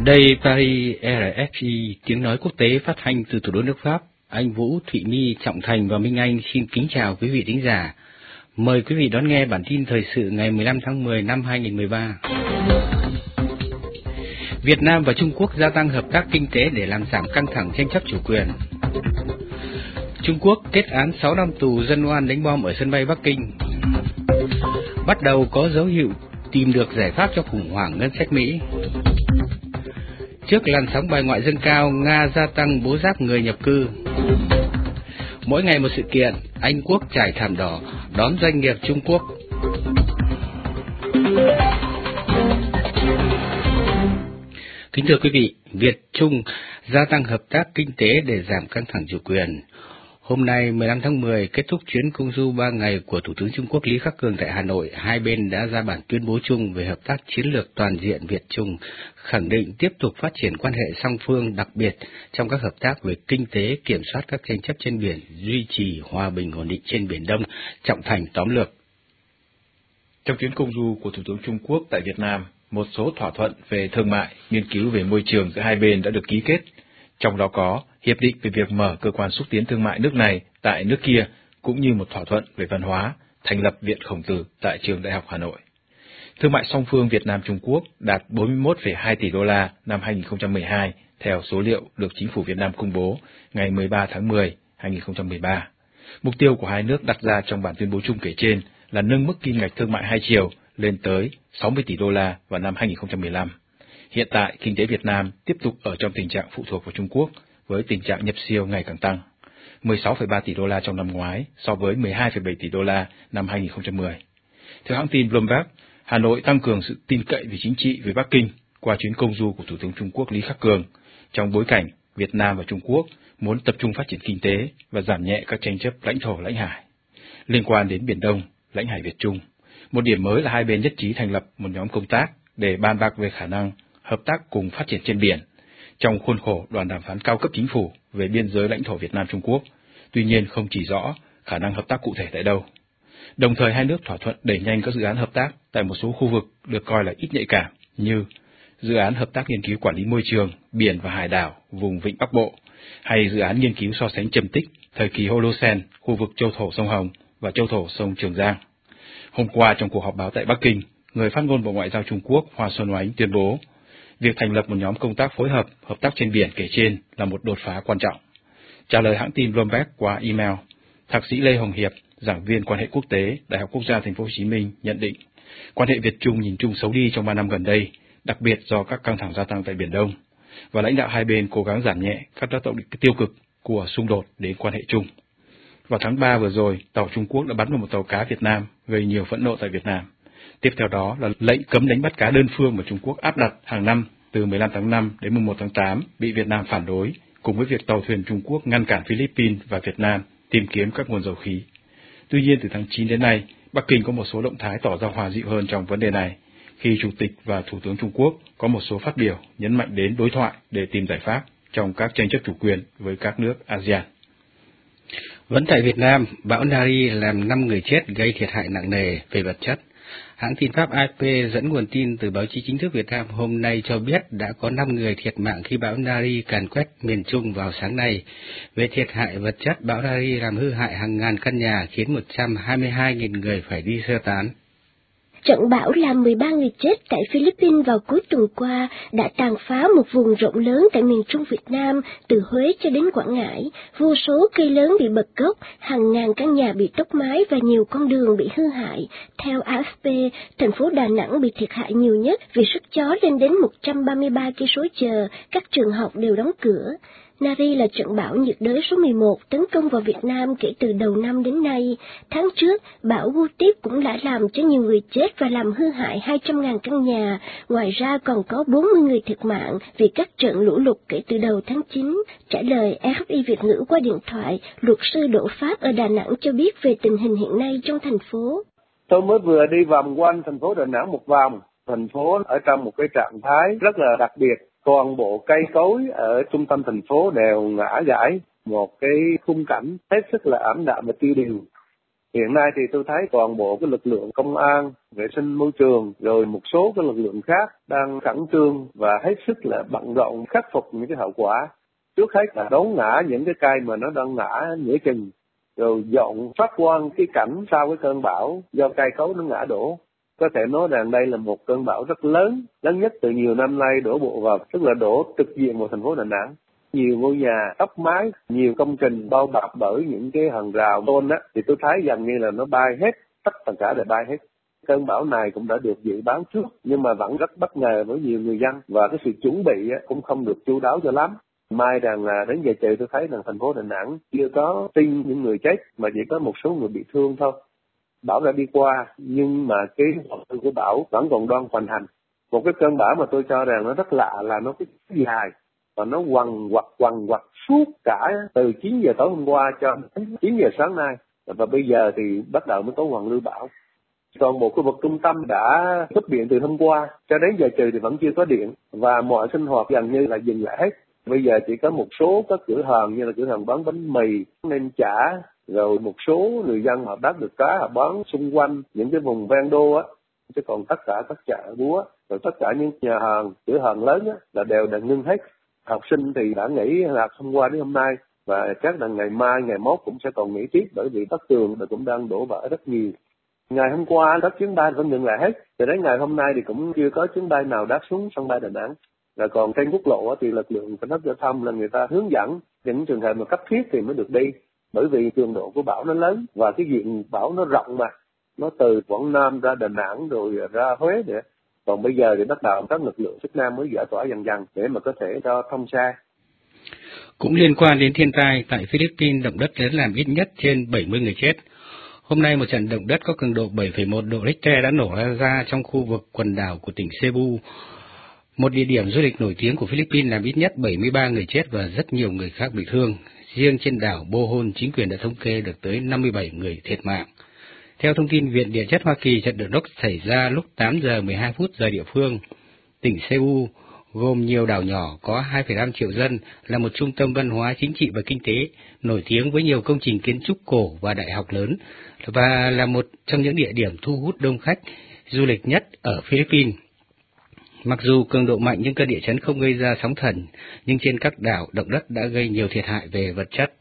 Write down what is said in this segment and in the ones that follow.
Đây Paris RFI, tiếng nói quốc tế phát thanh từ thủ đô nước Pháp. Anh Vũ, Thụy My, Trọng Thành và Minh Anh xin kính chào quý vị thính giả. Mời quý vị đón nghe bản tin thời sự ngày 15 tháng 10 năm 2013. Việt Nam và Trung Quốc gia tăng hợp tác kinh tế để làm giảm căng thẳng tranh chấp chủ quyền. Trung Quốc kết án 6 năm tù dân oan đánh bom ở sân bay Bắc Kinh. Bắt đầu có dấu hiệu tìm được giải pháp cho khủng hoảng ngân sách Mỹ. Trước làn sóng bài ngoại dâng cao, Nga gia tăng bố giáp người nhập cư. Mỗi ngày một sự kiện, Anh Quốc trải thảm đỏ đón doanh nghiệp Trung Quốc. Kính thưa quý vị, Việt-Trung gia tăng hợp tác kinh tế để giảm căng thẳng chủ quyền. Hôm nay 15 tháng 10 kết thúc chuyến công du 3 ngày của Thủ tướng Trung Quốc Lý Khắc Cường tại Hà Nội, hai bên đã ra bản tuyên bố chung về hợp tác chiến lược toàn diện Việt-Trung, khẳng định tiếp tục phát triển quan hệ song phương, đặc biệt trong các hợp tác về kinh tế, kiểm soát các tranh chấp trên biển, duy trì hòa bình ổn định trên Biển Đông. Trọng Thành tóm lược. Trong chuyến công du của Thủ tướng Trung Quốc tại Việt Nam, một số thỏa thuận về thương mại, nghiên cứu về môi trường giữa hai bên đã được ký kết. Trong đó có hiệp định về việc mở cơ quan xúc tiến thương mại nước này tại nước kia, cũng như một thỏa thuận về văn hóa, thành lập Viện Khổng Tử tại Trường Đại học Hà Nội. Thương mại song phương Việt Nam-Trung Quốc đạt 41,2 tỷ đô la năm 2012, theo số liệu được Chính phủ Việt Nam công bố ngày 13 tháng 10, 2013. Mục tiêu của hai nước đặt ra trong bản tuyên bố chung kể trên là nâng mức kim ngạch thương mại hai chiều lên tới 60 tỷ đô la vào năm 2015. Hiện tại, kinh tế Việt Nam tiếp tục ở trong tình trạng phụ thuộc vào Trung Quốc, với tình trạng nhập siêu ngày càng tăng, 16,3 tỷ đô la trong năm ngoái so với 12,7 tỷ đô la năm 2010. Theo hãng tin Bloomberg, Hà Nội tăng cường sự tin cậy về chính trị với Bắc Kinh qua chuyến công du của Thủ tướng Trung Quốc Lý Khắc Cường, trong bối cảnh Việt Nam và Trung Quốc muốn tập trung phát triển kinh tế và giảm nhẹ các tranh chấp lãnh thổ lãnh hải. Liên quan đến Biển Đông, lãnh hải Việt Trung, một điểm mới là hai bên nhất trí thành lập một nhóm công tác để bàn bạc về khả năng hợp tác cùng phát triển trên biển, trong khuôn khổ đoàn đàm phán cao cấp chính phủ về biên giới lãnh thổ Việt Nam-Trung Quốc, tuy nhiên không chỉ rõ khả năng hợp tác cụ thể tại đâu. Đồng thời hai nước thỏa thuận đẩy nhanh các dự án hợp tác tại một số khu vực được coi là ít nhạy cảm, như dự án hợp tác nghiên cứu quản lý môi trường, biển và hải đảo vùng Vịnh Bắc Bộ, hay dự án nghiên cứu so sánh trầm tích thời kỳ Holocene khu vực châu thổ sông Hồng và châu thổ sông Trường Giang. Hôm qua trong cuộc họp báo tại Bắc Kinh, người phát ngôn Bộ Ngoại giao Trung Quốc Hoa Xuân Oánh tuyên bố việc thành lập một nhóm công tác phối hợp hợp tác trên biển kể trên là một đột phá quan trọng. Trả lời hãng tin Bloomberg qua email, Thạc sĩ Lê Hồng Hiệp, giảng viên quan hệ quốc tế, Đại học Quốc gia Thành phố Hồ Chí Minh nhận định quan hệ Việt-Trung nhìn chung xấu đi trong 3 năm gần đây, đặc biệt do các căng thẳng gia tăng tại Biển Đông, và lãnh đạo hai bên cố gắng giảm nhẹ các tác động tiêu cực của xung đột đến quan hệ chung. Vào tháng 3 vừa rồi, tàu Trung Quốc đã bắn vào một tàu cá Việt Nam, gây nhiều phẫn nộ tại Việt Nam. Tiếp theo đó là lệnh cấm đánh bắt cá đơn phương mà Trung Quốc áp đặt hàng năm từ 15 tháng 5 đến 11 tháng 8 bị Việt Nam phản đối, cùng với việc tàu thuyền Trung Quốc ngăn cản Philippines và Việt Nam tìm kiếm các nguồn dầu khí. Tuy nhiên, từ tháng 9 đến nay, Bắc Kinh có một số động thái tỏ ra hòa dịu hơn trong vấn đề này, khi Chủ tịch và Thủ tướng Trung Quốc có một số phát biểu nhấn mạnh đến đối thoại để tìm giải pháp trong các tranh chấp chủ quyền với các nước ASEAN. Vẫn tại Việt Nam, bão Nari làm 5 người chết gây thiệt hại nặng nề về vật chất. Hãng tin Pháp AFP dẫn nguồn tin từ báo chí chính thức Việt Nam hôm nay cho biết đã có 5 người thiệt mạng khi bão Nari càn quét miền Trung vào sáng nay. Về thiệt hại vật chất, bão Nari làm hư hại hàng ngàn căn nhà, khiến 122.000 người phải đi sơ tán. Trận bão làm 13 người chết tại Philippines vào cuối tuần qua đã tàn phá một vùng rộng lớn tại miền Trung Việt Nam, từ Huế cho đến Quảng Ngãi. Vô số cây lớn bị bật gốc, hàng ngàn căn nhà bị tốc mái và nhiều con đường bị hư hại. Theo AFP, thành phố Đà Nẵng bị thiệt hại nhiều nhất vì sức gió lên đến 133 km/h, các trường học đều đóng cửa. Nari là trận bão nhiệt đới số 11 tấn công vào Việt Nam kể từ đầu năm đến nay. Tháng trước, bão Gutip cũng đã làm cho nhiều người chết và làm hư hại 200.000 căn nhà. Ngoài ra còn có 40 người thiệt mạng vì các trận lũ lụt kể từ đầu tháng 9. Trả lời RFI Việt ngữ qua điện thoại, luật sư Đỗ Pháp ở Đà Nẵng cho biết về tình hình hiện nay trong thành phố. Tôi mới vừa đi vòng quanh thành phố Đà Nẵng một vòng. Thành phố ở trong một cái trạng thái rất là đặc biệt. Toàn bộ cây cối ở trung tâm thành phố đều ngã gãy, một cái khung cảnh hết sức là ảm đạm và tiêu điều. Hiện nay thì tôi thấy toàn bộ cái lực lượng công an, vệ sinh môi trường, rồi một số cái lực lượng khác đang khẩn trương và hết sức là bận rộn khắc phục những cái hậu quả. Trước hết là đốn ngã những cái cây mà nó đang ngã nửa chừng, rồi dọn phát quang cái cảnh sau cái cơn bão do cây cối nó ngã đổ. Có thể nói rằng đây là một cơn bão rất lớn nhất từ nhiều năm nay đổ bộ vào, tức là đổ trực diện vào thành phố Đà Nẵng. Nhiều ngôi nhà tốc mái, nhiều công trình bao bọc bởi những cái hàng rào tôn á, thì tôi thấy gần như là nó bay hết, tất cả đều bay hết. Cơn bão này cũng đã được dự báo trước, nhưng mà vẫn rất bất ngờ với nhiều người dân, và cái sự chuẩn bị cũng không được chu đáo cho lắm. May rằng là đến giờ trời tôi thấy rằng thành phố Đà Nẵng chưa có tin những người chết, mà chỉ có một số người bị thương thôi. Bão đã đi qua, nhưng mà cái hoạt động của bão vẫn còn đang hoành hành. Một cái cơn bão mà tôi cho rằng nó rất lạ là nó cái dài, và nó quằn quặt suốt cả từ 9 giờ tối hôm qua cho đến 9 giờ sáng nay. Và bây giờ thì bắt đầu mới có hoàn lưu bão. Toàn bộ khu vực trung tâm đã mất điện từ hôm qua, cho đến giờ trừ thì vẫn chưa có điện, và mọi sinh hoạt gần như là dừng lại hết. Bây giờ chỉ có một số các cửa hàng như là cửa hàng bán bánh mì, nem chả, rồi một số người dân họ bắt được cá họ bán xung quanh những cái vùng ven đô á, chứ còn tất cả các chợ búa, rồi tất cả những nhà hàng, cửa hàng lớn á là đều ngưng hết. Học sinh thì đã nghỉ học hôm qua đến hôm nay, và chắc là ngày mai, ngày mốt cũng sẽ còn nghỉ tiếp, bởi vì các trường cũng đang đổ vỡ rất nhiều. Ngày hôm qua các chuyến bay vẫn ngừng lại hết, từ đến ngày hôm nay thì cũng chưa có chuyến bay nào đáp xuống sân bay Đà Nẵng. Là còn trên quốc lộ thì lực lượng cảnh sát giao thông là người ta hướng dẫn những trường hợp mà cấp thiết thì mới được đi, bởi vì cường độ của bão nó lớn và cái diện bão nó rộng mà, nó từ Quảng Nam ra Đà Nẵng rồi ra Huế nữa. Còn bây giờ thì bắt đầu các lực lượng chức năng mới giải tỏa dần dần để mà có thể cho thông xe. Cũng liên quan đến thiên tai, tại Philippines, động đất đã làm ít nhất trên 70 người chết. Hôm nay, một trận động đất có cường độ 7,1 độ Richter đã nổ ra trong khu vực quần đảo của tỉnh Cebu, một địa điểm du lịch nổi tiếng của Philippines, làm ít nhất 73 người chết và rất nhiều người khác bị thương. Riêng trên đảo Bohol, chính quyền đã thống kê được tới 57 người thiệt mạng. Theo thông tin Viện Địa chất Hoa Kỳ, trận động đất xảy ra lúc 8 giờ 12 phút giờ địa phương. Tỉnh Cebu gồm nhiều đảo nhỏ có 2,5 triệu dân, là một trung tâm văn hóa, chính trị và kinh tế, nổi tiếng với nhiều công trình kiến trúc cổ và đại học lớn, và là một trong những địa điểm thu hút đông khách du lịch nhất ở Philippines. Mặc dù cường độ mạnh nhưng cơn địa chấn không gây ra sóng thần, nhưng trên các đảo, động đất đã gây nhiều thiệt hại về vật chất.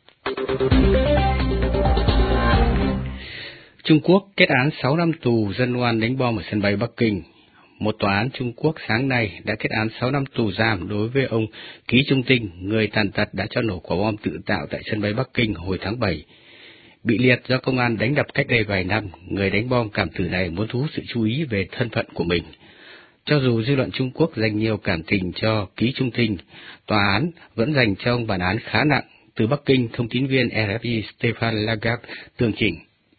Trung Quốc kết án 6 năm tù dân oan đánh bom ở sân bay Bắc Kinh. Một tòa án Trung Quốc sáng nay đã kết án 6 năm tù giam đối với ông Ký Trung Tinh, người tàn tật đã cho nổ quả bom tự tạo tại sân bay Bắc Kinh hồi tháng 7. Bị liệt do công an đánh đập cách đây vài năm, người đánh bom cảm tử này muốn thu hút sự chú ý về thân phận của mình. Cho dù dư luận Trung Quốc dành nhiều cảm tình cho Ký Trung Tinh, tòa án vẫn dành cho ông bản án khá nặng. Từ Bắc Kinh, thông tín viên RFI Stéphane Lagarde tường trình.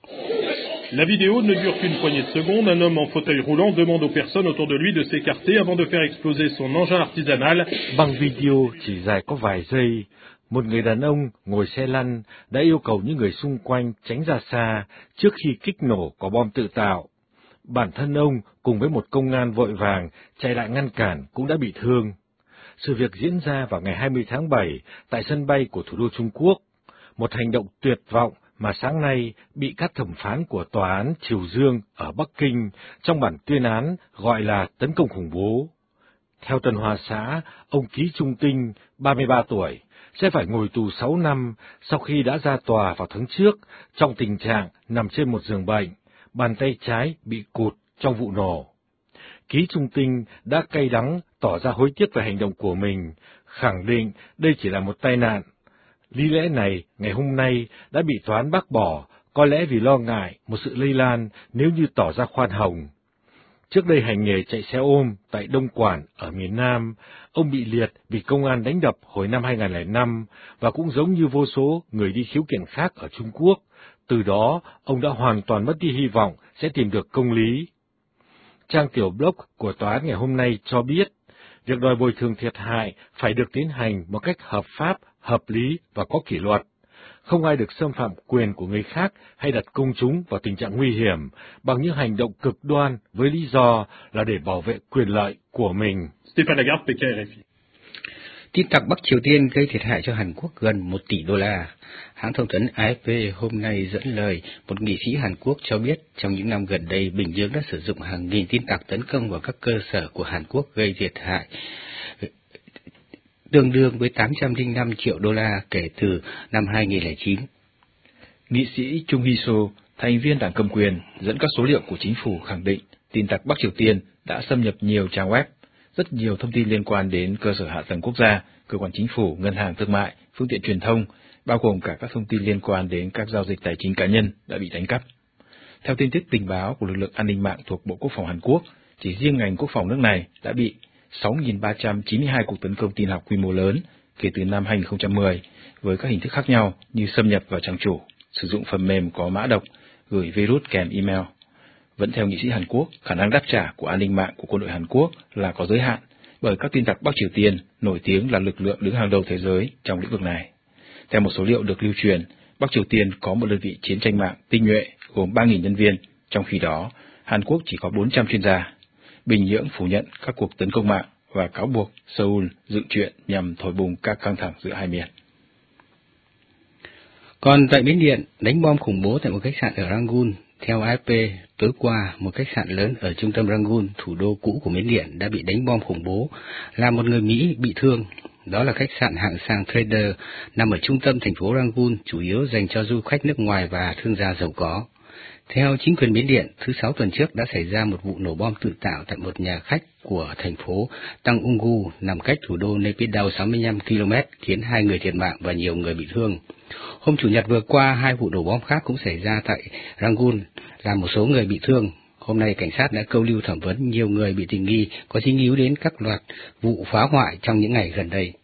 La vidéo ne dure qu'une poignée de secondes. Un homme en fauteuil roulant demande aux personnes autour de lui de s'écarter avant de faire exploser son engin artisanal. Băng video chỉ dài có vài giây, một người đàn ông ngồi xe lăn đã yêu cầu những người xung quanh tránh ra xa trước khi kích nổ quả bom tự tạo. Bản thân ông cùng với một công an vội vàng chạy lại ngăn cản cũng đã bị thương. Sự việc diễn ra vào ngày 20 tháng 7 tại sân bay của thủ đô Trung Quốc, một hành động tuyệt vọng mà sáng nay bị các thẩm phán của tòa án Triều Dương ở Bắc Kinh trong bản tuyên án gọi là tấn công khủng bố. Theo Tân Hoa Xã, ông Ký Trung Tinh, 33 tuổi, sẽ phải ngồi tù 6 năm sau khi đã ra tòa vào tháng trước trong tình trạng nằm trên một giường bệnh, bàn tay trái bị cụt trong vụ nổ. Ký Trung Tinh đã cay đắng tỏ ra hối tiếc về hành động của mình, khẳng định đây chỉ là một tai nạn. Lý lẽ này ngày hôm nay đã bị tòa án bác bỏ, có lẽ vì lo ngại một sự lây lan nếu như tỏ ra khoan hồng. Trước đây hành nghề chạy xe ôm tại Đông Quản ở miền Nam, ông bị liệt vì công an đánh đập hồi năm 2005 và cũng giống như vô số người đi khiếu kiện khác ở Trung Quốc. Từ đó, ông đã hoàn toàn mất đi hy vọng sẽ tìm được công lý. Trang tiểu blog của tòa án ngày hôm nay cho biết, việc đòi bồi thường thiệt hại phải được tiến hành một cách hợp pháp, hợp lý và có kỷ luật. Không ai được xâm phạm quyền của người khác hay đặt công chúng vào tình trạng nguy hiểm bằng những hành động cực đoan với lý do là để bảo vệ quyền lợi của mình. Stéphane Lagarde, PK, RFI. Tin tặc Bắc Triều Tiên gây thiệt hại cho Hàn Quốc gần 1 tỷ đô la. Hãng thông tấn AFP hôm nay dẫn lời một nghị sĩ Hàn Quốc cho biết trong những năm gần đây, Bình Dương đã sử dụng hàng nghìn tin tặc tấn công vào các cơ sở của Hàn Quốc gây thiệt hại tương đương với 805 triệu đô la kể từ năm 2009. Nghị sĩ Chung Hee-so, thành viên đảng cầm quyền, dẫn các số liệu của chính phủ khẳng định tin tặc Bắc Triều Tiên đã xâm nhập nhiều trang web, rất nhiều thông tin liên quan đến cơ sở hạ tầng quốc gia, cơ quan chính phủ, ngân hàng thương mại, phương tiện truyền thông, bao gồm cả các thông tin liên quan đến các giao dịch tài chính cá nhân đã bị đánh cắp. Theo tin tức tình báo của lực lượng an ninh mạng thuộc Bộ Quốc phòng Hàn Quốc, chỉ riêng ngành quốc phòng nước này đã bị 6.392 cuộc tấn công tin học quy mô lớn kể từ năm 2010, với các hình thức khác nhau như xâm nhập vào trang chủ, sử dụng phần mềm có mã độc, gửi virus kèm email. Vẫn theo nghị sĩ Hàn Quốc, khả năng đáp trả của an ninh mạng của quân đội Hàn Quốc là có giới hạn, bởi các tin tặc Bắc Triều Tiên nổi tiếng là lực lượng đứng hàng đầu thế giới trong lĩnh vực này. Theo một số liệu được lưu truyền, Bắc Triều Tiên có một đơn vị chiến tranh mạng tinh nhuệ gồm 3.000 nhân viên, trong khi đó Hàn Quốc chỉ có 400 chuyên gia. Bình Nhưỡng phủ nhận các cuộc tấn công mạng và cáo buộc Seoul dựng chuyện nhằm thổi bùng các căng thẳng giữa hai miền. Còn tại Miến Điện, đánh bom khủng bố tại một khách sạn ở Rangoon. Theo AFP, tối qua, một khách sạn lớn ở trung tâm Rangoon, thủ đô cũ của Miến Điện, đã bị đánh bom khủng bố, làm một người Mỹ bị thương. Đó là khách sạn hạng sang Trader, nằm ở trung tâm thành phố Rangoon, chủ yếu dành cho du khách nước ngoài và thương gia giàu có. Theo chính quyền Miến Điện, thứ Sáu tuần trước đã xảy ra một vụ nổ bom tự tạo tại một nhà khách của thành phố Tăng Ungu, nằm cách thủ đô Naypyidaw 65 km, khiến 2 người thiệt mạng và nhiều người bị thương. Hôm Chủ nhật vừa qua, 2 vụ nổ bom khác cũng xảy ra tại Rangoon, làm một số người bị thương. Hôm nay, cảnh sát đã câu lưu thẩm vấn nhiều người bị tình nghi có dính líu đến các loạt vụ phá hoại trong những ngày gần đây.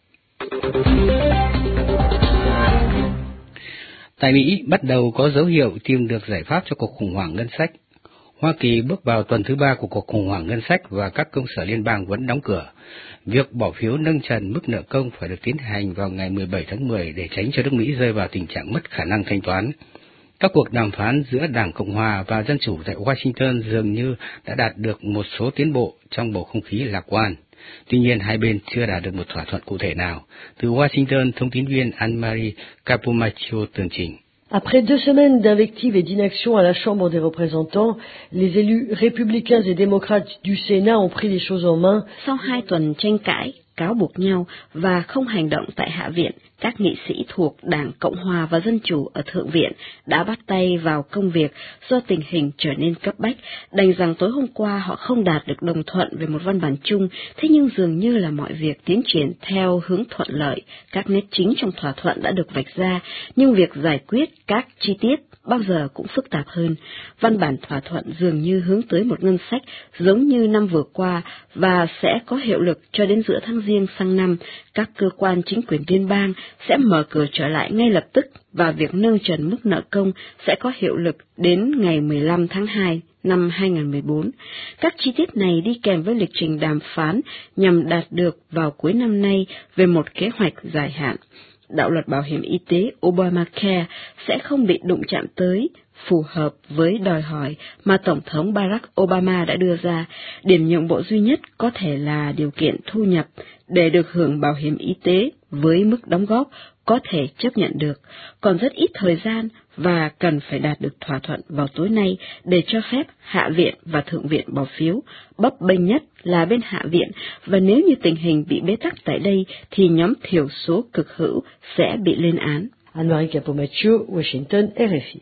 Tại Mỹ, bắt đầu có dấu hiệu tìm được giải pháp cho cuộc khủng hoảng ngân sách. Hoa Kỳ bước vào tuần thứ 3 của cuộc khủng hoảng ngân sách và các công sở liên bang vẫn đóng cửa. Việc bỏ phiếu nâng trần mức nợ công phải được tiến hành vào ngày 17 tháng 10 để tránh cho nước Mỹ rơi vào tình trạng mất khả năng thanh toán. Các cuộc đàm phán giữa Đảng Cộng hòa và Dân chủ tại Washington dường như đã đạt được một số tiến bộ trong bầu không khí lạc quan. Tuy nhiên, hai bên chưa đạt được một thỏa thuận cụ thể nào. Từ Washington, thông tin viên Anne-Marie Capomaccio tường trình. Après 2 semaines d'invectives et d'inaction à la Chambre des représentants, les élus républicains et démocrates du Sénat ont pris les choses en main. Sau 2 tuần tranh cãi, cáo buộc nhau và không hành động tại Hạ viện, các nghị sĩ thuộc Đảng Cộng hòa và Dân chủ ở Thượng viện đã bắt tay vào công việc do tình hình trở nên cấp bách, đành rằng tối hôm qua họ không đạt được đồng thuận về một văn bản chung, thế nhưng dường như là mọi việc tiến triển theo hướng thuận lợi. Các nét chính trong thỏa thuận đã được vạch ra, nhưng việc giải quyết các chi tiết bao giờ cũng phức tạp hơn. Văn bản thỏa thuận dường như hướng tới một ngân sách giống như năm vừa qua và sẽ có hiệu lực cho đến giữa tháng Giêng sang năm. Các cơ quan chính quyền liên bang sẽ mở cửa trở lại ngay lập tức và việc nâng trần mức nợ công sẽ có hiệu lực đến ngày 15 tháng 2 năm 2014. Các chi tiết này đi kèm với lịch trình đàm phán nhằm đạt được vào cuối năm nay về một kế hoạch dài hạn. Đạo luật bảo hiểm y tế Obamacare sẽ không bị đụng chạm tới, phù hợp với đòi hỏi mà Tổng thống Barack Obama đã đưa ra. Điểm nhượng bộ duy nhất có thể là điều kiện thu nhập để được hưởng bảo hiểm y tế với mức đóng góp có thể chấp nhận được. Còn rất ít thời gian và cần phải đạt được thỏa thuận vào tối nay để cho phép Hạ viện và Thượng viện bỏ phiếu. Bấp bênh nhất là bên Hạ viện, và nếu như tình hình bị bế tắc tại đây thì nhóm thiểu số cực hữu sẽ bị lên án. Anne-Marie Capomaccio, Washington, RFI.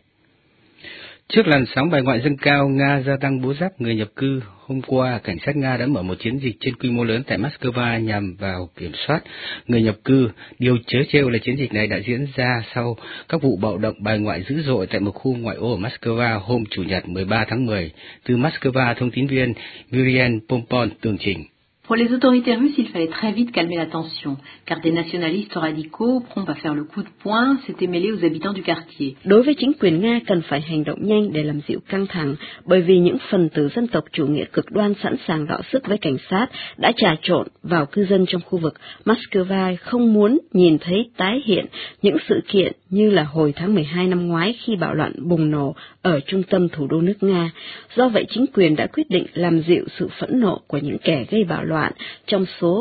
Trước làn sóng bài ngoại dâng cao, Nga gia tăng bố giáp người nhập cư. Hôm qua, cảnh sát Nga đã mở một chiến dịch trên quy mô lớn tại Moscow nhằm vào kiểm soát người nhập cư. Điều trớ trêu là chiến dịch này đã diễn ra sau các vụ bạo động bài ngoại dữ dội tại một khu ngoại ô ở Moscow hôm Chủ nhật 13 tháng 10. Từ Moscow, thông tin viên Miriam Pompon tường trình. Pour les autorités russes, il fallait très vite calmer la tension, car des nationalistes radicaux, prompts à faire le coup de poing, s'étaient mêlés aux habitants du quartier. Đối với chính quyền Nga cần phải hành động nhanh để làm dịu căng thẳng, bởi vì những phần tử dân tộc chủ nghĩa cực đoan sẵn sàng đọ sức với cảnh sát đã trà trộn vào cư dân trong khu vực. Moscow không muốn nhìn thấy tái hiện những sự kiện như là hồi tháng 12 năm ngoái khi bạo loạn bùng nổ ở trung tâm thủ đô nước Nga. Do vậy, chính quyền đã quyết định làm dịu sự phẫn nộ của những kẻ gây bạo loạn, trong số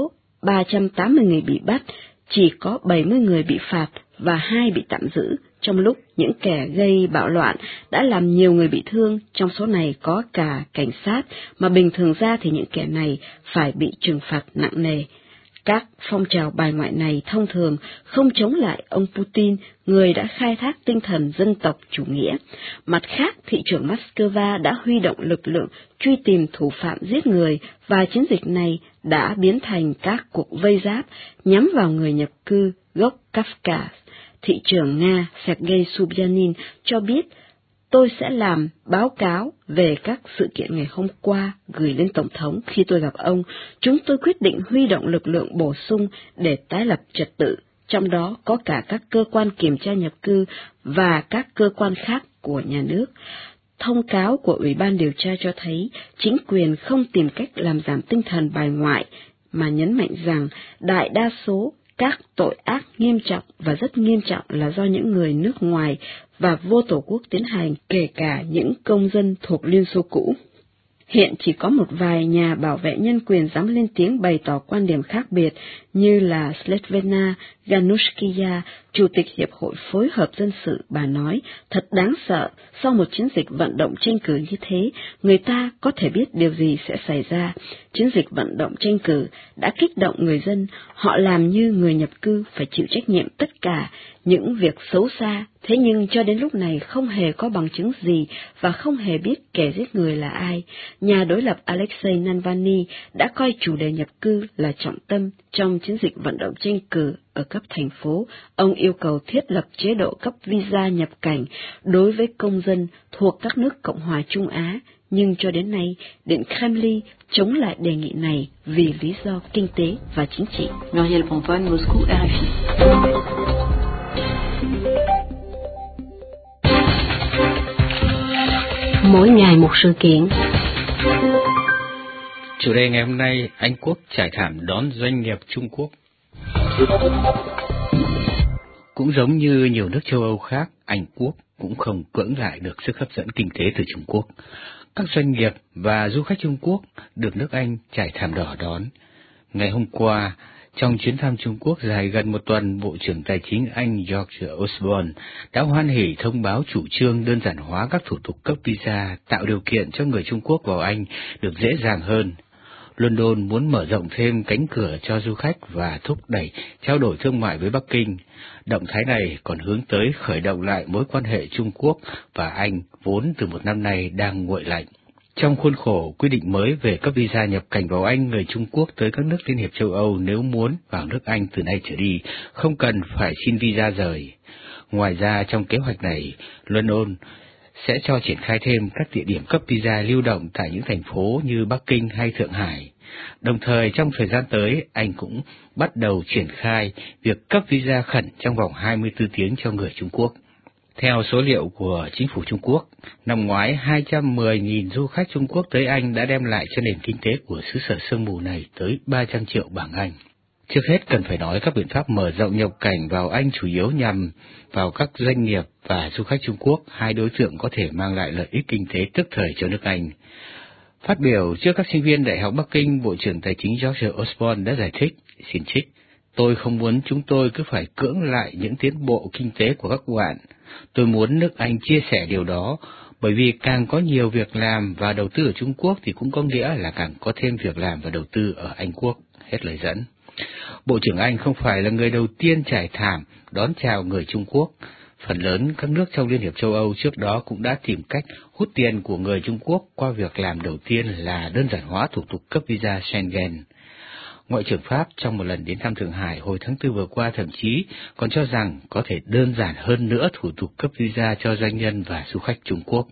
380 người bị bắt, chỉ có 70 người bị phạt và 2 bị tạm giữ, trong lúc những kẻ gây bạo loạn đã làm nhiều người bị thương, trong số này có cả cảnh sát, mà bình thường ra thì những kẻ này phải bị trừng phạt nặng nề. Các phong trào bài ngoại này thông thường không chống lại ông Putin, người đã khai thác tinh thần dân tộc chủ nghĩa. Mặt khác, thị trưởng Moscow đã huy động lực lượng truy tìm thủ phạm giết người, và chiến dịch này đã biến thành các cuộc vây giáp nhắm vào người nhập cư gốc Kafka. Thị trưởng Nga Sergei Sobyanin cho biết, tôi sẽ làm báo cáo về các sự kiện ngày hôm qua gửi lên Tổng thống khi tôi gặp ông. Chúng tôi quyết định huy động lực lượng bổ sung để tái lập trật tự, trong đó có cả các cơ quan kiểm tra nhập cư và các cơ quan khác của nhà nước. Thông cáo của Ủy ban điều tra cho thấy chính quyền không tìm cách làm giảm tinh thần bài ngoại, mà nhấn mạnh rằng đại đa số các tội ác nghiêm trọng và rất nghiêm trọng là do những người nước ngoài và vô tổ quốc tiến hành, kể cả những công dân thuộc Liên Xô cũ. Hiện chỉ có một vài nhà bảo vệ nhân quyền dám lên tiếng bày tỏ quan điểm khác biệt, như là Svetlana Ganushkina, Chủ tịch Hiệp hội Phối hợp Dân sự. Bà nói, thật đáng sợ, sau một chiến dịch vận động tranh cử như thế, người ta có thể biết điều gì sẽ xảy ra. Chiến dịch vận động tranh cử đã kích động người dân, họ làm như người nhập cư phải chịu trách nhiệm tất cả những việc xấu xa, thế nhưng cho đến lúc này không hề có bằng chứng gì và không hề biết kẻ giết người là ai. Nhà đối lập Alexei Navalny đã coi chủ đề nhập cư là trọng tâm trong chiến dịch vận động tranh cử ở cấp thành phố. Ông yêu cầu thiết lập chế độ cấp visa nhập cảnh đối với công dân thuộc các nước Cộng hòa Trung Á, nhưng cho đến nay, Điện Kremlin chống lại đề nghị này vì lý do kinh tế và chính trị. Muriel Pompon, Moscou, RFI. Mỗi ngày một sự kiện. Chủ đề ngày hôm nay, Anh Quốc trải thảm đón doanh nghiệp Trung Quốc. Cũng giống như nhiều nước châu Âu khác, Anh Quốc cũng không cưỡng lại được sức hấp dẫn kinh tế từ Trung Quốc. Các doanh nghiệp và du khách Trung Quốc được nước Anh trải thảm đỏ đón. Ngày hôm qua, trong chuyến thăm Trung Quốc dài gần một tuần, Bộ trưởng Tài chính Anh George Osborne đã hoan hỉ thông báo chủ trương đơn giản hóa các thủ tục cấp visa, tạo điều kiện cho người Trung Quốc vào Anh được dễ dàng hơn. London muốn mở rộng thêm cánh cửa cho du khách và thúc đẩy trao đổi thương mại với Bắc Kinh. Động thái này còn hướng tới khởi động lại mối quan hệ Trung Quốc và Anh vốn từ một năm nay đang nguội lạnh. Trong khuôn khổ quy định mới về cấp visa nhập cảnh vào Anh, người Trung Quốc tới các nước Liên hiệp châu Âu nếu muốn vào nước Anh từ nay trở đi, không cần phải xin visa rời. Ngoài ra, trong kế hoạch này, London sẽ cho triển khai thêm các địa điểm cấp visa lưu động tại những thành phố như Bắc Kinh hay Thượng Hải. Đồng thời, trong thời gian tới, Anh cũng bắt đầu triển khai việc cấp visa khẩn trong vòng 24 tiếng cho người Trung Quốc. Theo số liệu của chính phủ Trung Quốc, năm ngoái 210.000 du khách Trung Quốc tới Anh đã đem lại cho nền kinh tế của xứ sở sương mù này tới 300 triệu bảng Anh. Trước hết cần phải nói các biện pháp mở rộng nhập cảnh vào Anh chủ yếu nhằm vào các doanh nghiệp và du khách Trung Quốc, hai đối tượng có thể mang lại lợi ích kinh tế tức thời cho nước Anh. Phát biểu trước các sinh viên Đại học Bắc Kinh, Bộ trưởng Tài chính George Osborne đã giải thích, xin trích, tôi không muốn chúng tôi cứ phải cưỡng lại những tiến bộ kinh tế của các bạn. Tôi muốn nước Anh chia sẻ điều đó, bởi vì càng có nhiều việc làm và đầu tư ở Trung Quốc thì cũng có nghĩa là càng có thêm việc làm và đầu tư ở Anh Quốc. Hết lời dẫn. Bộ trưởng Anh không phải là người đầu tiên trải thảm đón chào người Trung Quốc. Phần lớn các nước trong Liên hiệp châu Âu trước đó cũng đã tìm cách hút tiền của người Trung Quốc qua việc làm đầu tiên là đơn giản hóa thủ tục cấp visa Schengen. Ngoại trưởng Pháp trong một lần đến thăm Thượng Hải hồi tháng 4 vừa qua thậm chí còn cho rằng có thể đơn giản hơn nữa thủ tục cấp visa cho doanh nhân và du khách Trung Quốc.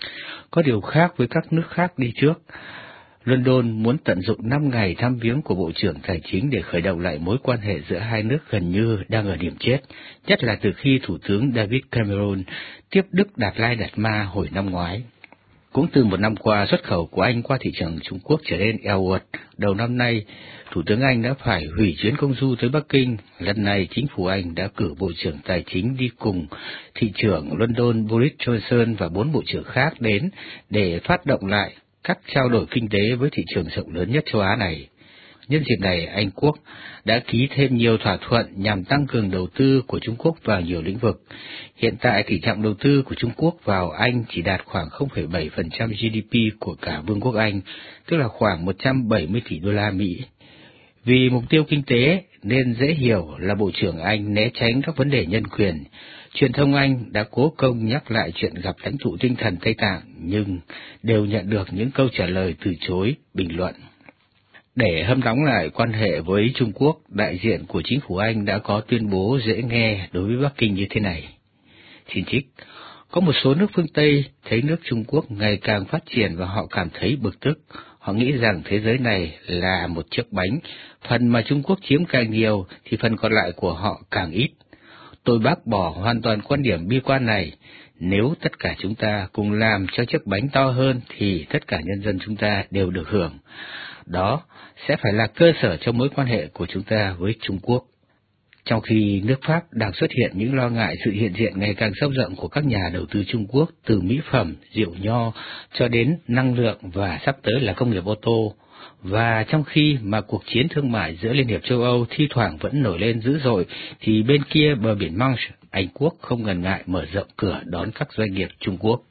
Có điều khác với các nước khác đi trước. London muốn tận dụng 5 ngày thăm viếng của Bộ trưởng Tài chính để khởi động lại mối quan hệ giữa hai nước gần như đang ở điểm chết, nhất là từ khi Thủ tướng David Cameron tiếp Đức Đạt Lai Đạt Ma hồi năm ngoái. Cũng từ một năm qua, xuất khẩu của Anh qua thị trường Trung Quốc trở nên eo uột. Đầu năm nay, Thủ tướng Anh đã phải hủy chuyến công du tới Bắc Kinh. Lần này, chính phủ Anh đã cử Bộ trưởng Tài chính đi cùng thị trưởng London Boris Johnson và 4 bộ trưởng khác đến để phát động lại các trao đổi kinh tế với thị trường rộng lớn nhất châu Á này. Nhân dịp này, Anh Quốc đã ký thêm nhiều thỏa thuận nhằm tăng cường đầu tư của Trung Quốc vào nhiều lĩnh vực. Hiện tại, tỷ trọng đầu tư của Trung Quốc vào Anh chỉ đạt khoảng 0,7% GDP của cả Vương quốc Anh, tức là khoảng 170 tỷ đô la Mỹ. Vì mục tiêu kinh tế nên dễ hiểu là Bộ trưởng Anh né tránh các vấn đề nhân quyền. Truyền thông Anh đã cố công nhắc lại chuyện gặp lãnh tụ tinh thần Tây Tạng, nhưng đều nhận được những câu trả lời từ chối bình luận. Để hâm nóng lại quan hệ với Trung Quốc, đại diện của chính phủ Anh đã có tuyên bố dễ nghe đối với Bắc Kinh như thế này. Xin trích, có một số nước phương Tây thấy nước Trung Quốc ngày càng phát triển và họ cảm thấy bực tức. Họ nghĩ rằng thế giới này là một chiếc bánh, phần mà Trung Quốc chiếm càng nhiều thì phần còn lại của họ càng ít. Tôi bác bỏ hoàn toàn quan điểm bi quan này. Nếu tất cả chúng ta cùng làm cho chiếc bánh to hơn thì tất cả nhân dân chúng ta đều được hưởng. Đó sẽ phải là cơ sở cho mối quan hệ của chúng ta với Trung Quốc. Trong khi nước Pháp đang xuất hiện những lo ngại sự hiện diện ngày càng sâu rộng của các nhà đầu tư Trung Quốc từ mỹ phẩm, rượu nho cho đến năng lượng và sắp tới là công nghiệp ô tô, và trong khi mà cuộc chiến thương mại giữa Liên hiệp châu Âu thi thoảng vẫn nổi lên dữ dội, thì bên kia bờ biển Manche, Anh Quốc không ngần ngại mở rộng cửa đón các doanh nghiệp Trung Quốc.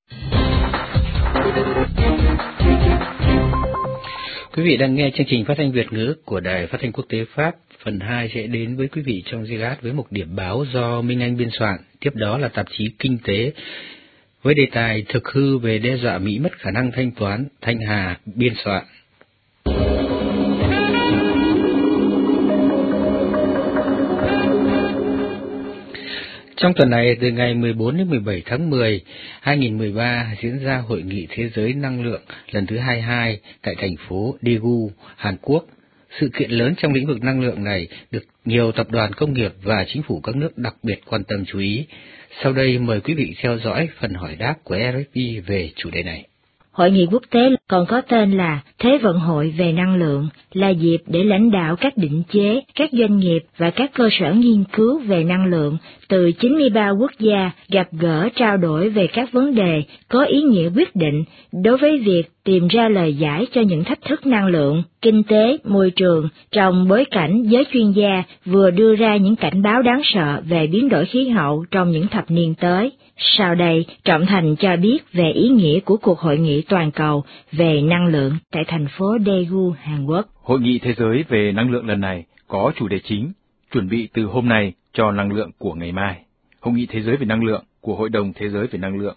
Quý vị đang nghe chương trình phát thanh Việt ngữ của Đài Phát thanh Quốc tế Pháp. Phần 2 sẽ đến với quý vị trong giây lát với một điểm báo do Minh Anh biên soạn. Tiếp đó là tạp chí Kinh tế với đề tài thực hư về đe dọa Mỹ mất khả năng thanh toán, Thanh Hà biên soạn. Trong tuần này, từ ngày 14 đến 17 tháng 10, 2013 diễn ra Hội nghị Thế giới Năng lượng lần thứ 22 tại thành phố Daegu, Hàn Quốc. Sự kiện lớn trong lĩnh vực năng lượng này được nhiều tập đoàn công nghiệp và chính phủ các nước đặc biệt quan tâm chú ý. Sau đây mời quý vị theo dõi phần hỏi đáp của RFI về chủ đề này. Hội nghị quốc tế còn có tên là Thế vận hội về năng lượng, là dịp để lãnh đạo các định chế, các doanh nghiệp và các cơ sở nghiên cứu về năng lượng từ 93 quốc gia gặp gỡ trao đổi về các vấn đề có ý nghĩa quyết định đối với việc tìm ra lời giải cho những thách thức năng lượng, kinh tế, môi trường trong bối cảnh giới chuyên gia vừa đưa ra những cảnh báo đáng sợ về biến đổi khí hậu trong những thập niên tới. Sau đây, Trọng Thành cho biết về ý nghĩa của cuộc hội nghị toàn cầu về năng lượng tại thành phố Daegu, Hàn Quốc. Hội nghị thế giới về năng lượng lần này có chủ đề chính, chuẩn bị từ hôm nay cho năng lượng của ngày mai. Hội nghị thế giới về năng lượng của Hội đồng Thế giới về năng lượng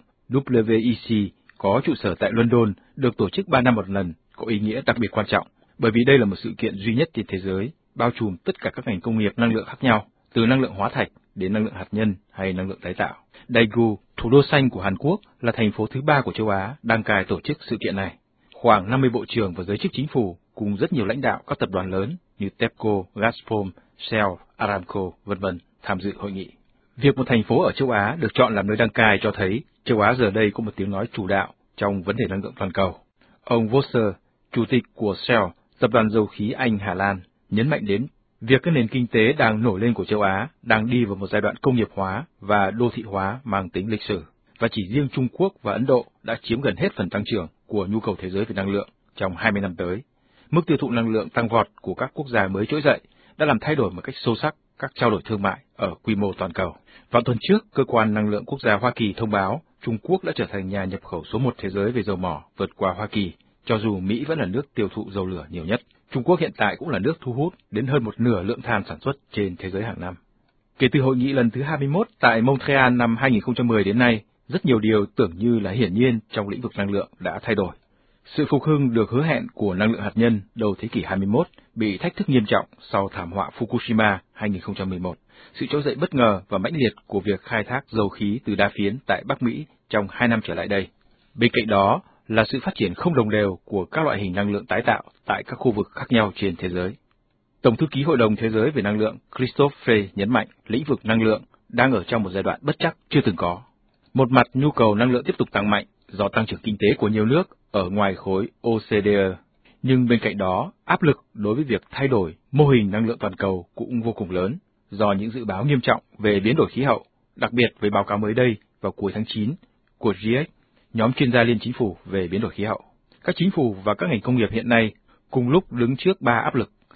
WEC có trụ sở tại London, được tổ chức 3 năm một lần, có ý nghĩa đặc biệt quan trọng, bởi vì đây là một sự kiện duy nhất trên thế giới, bao trùm tất cả các ngành công nghiệp năng lượng khác nhau, từ năng lượng hóa thạch đến năng lượng hạt nhân hay năng lượng tái tạo. Daegu, thủ đô xanh của Hàn Quốc, là thành phố thứ 3 của châu Á đăng cai tổ chức sự kiện này. Khoảng 50 bộ trưởng và giới chức chính phủ cùng rất nhiều lãnh đạo các tập đoàn lớn như TEPCO, Gazprom, Shell, Aramco, v.v. tham dự hội nghị. Việc một thành phố ở châu Á được chọn làm nơi đăng cai cho thấy châu Á giờ đây có một tiếng nói chủ đạo trong vấn đề năng lượng toàn cầu. Ông Vosser, chủ tịch của Shell, tập đoàn dầu khí Anh Hà Lan, nhấn mạnh đến việc các nền kinh tế đang nổi lên của châu Á đang đi vào một giai đoạn công nghiệp hóa và đô thị hóa mang tính lịch sử, và chỉ riêng Trung Quốc và Ấn Độ đã chiếm gần hết phần tăng trưởng của nhu cầu thế giới về năng lượng trong 20 năm tới. Mức tiêu thụ năng lượng tăng vọt của các quốc gia mới trỗi dậy đã làm thay đổi một cách sâu sắc các trao đổi thương mại ở quy mô toàn cầu. Vào tuần trước, Cơ quan Năng lượng Quốc gia Hoa Kỳ thông báo Trung Quốc đã trở thành nhà nhập khẩu số 1 thế giới về dầu mỏ, vượt qua Hoa Kỳ, cho dù Mỹ vẫn là nước tiêu thụ dầu lửa nhiều nhất. Trung Quốc hiện tại cũng là nước thu hút đến hơn một nửa lượng than sản xuất trên thế giới hàng năm. Kể từ hội nghị lần thứ 21 tại Montreal năm 2010 đến nay, rất nhiều điều tưởng như là hiển nhiên trong lĩnh vực năng lượng đã thay đổi. Sự phục hưng được hứa hẹn của năng lượng hạt nhân đầu thế kỷ 21 bị thách thức nghiêm trọng sau thảm họa Fukushima 2011. Sự trỗi dậy bất ngờ và mãnh liệt của việc khai thác dầu khí từ đá phiến tại Bắc Mỹ trong 2 năm trở lại đây. Bên cạnh đó là sự phát triển không đồng đều của các loại hình năng lượng tái tạo tại các khu vực khác nhau trên thế giới. Tổng thư ký Hội đồng Thế giới về năng lượng Christophe Frey nhấn mạnh lĩnh vực năng lượng đang ở trong một giai đoạn bất chắc chưa từng có. Một mặt nhu cầu năng lượng tiếp tục tăng mạnh do tăng trưởng kinh tế của nhiều nước ở ngoài khối OCDE, nhưng bên cạnh đó áp lực đối với việc thay đổi mô hình năng lượng toàn cầu cũng vô cùng lớn do những dự báo nghiêm trọng về biến đổi khí hậu, đặc biệt với báo cáo mới đây vào cuối tháng 9 của GIEC, nhóm chuyên gia liên chính phủ về biến đổi khí hậu. Các chính phủ và các ngành công nghiệp hiện nay cùng lúc đứng trước 3 áp lực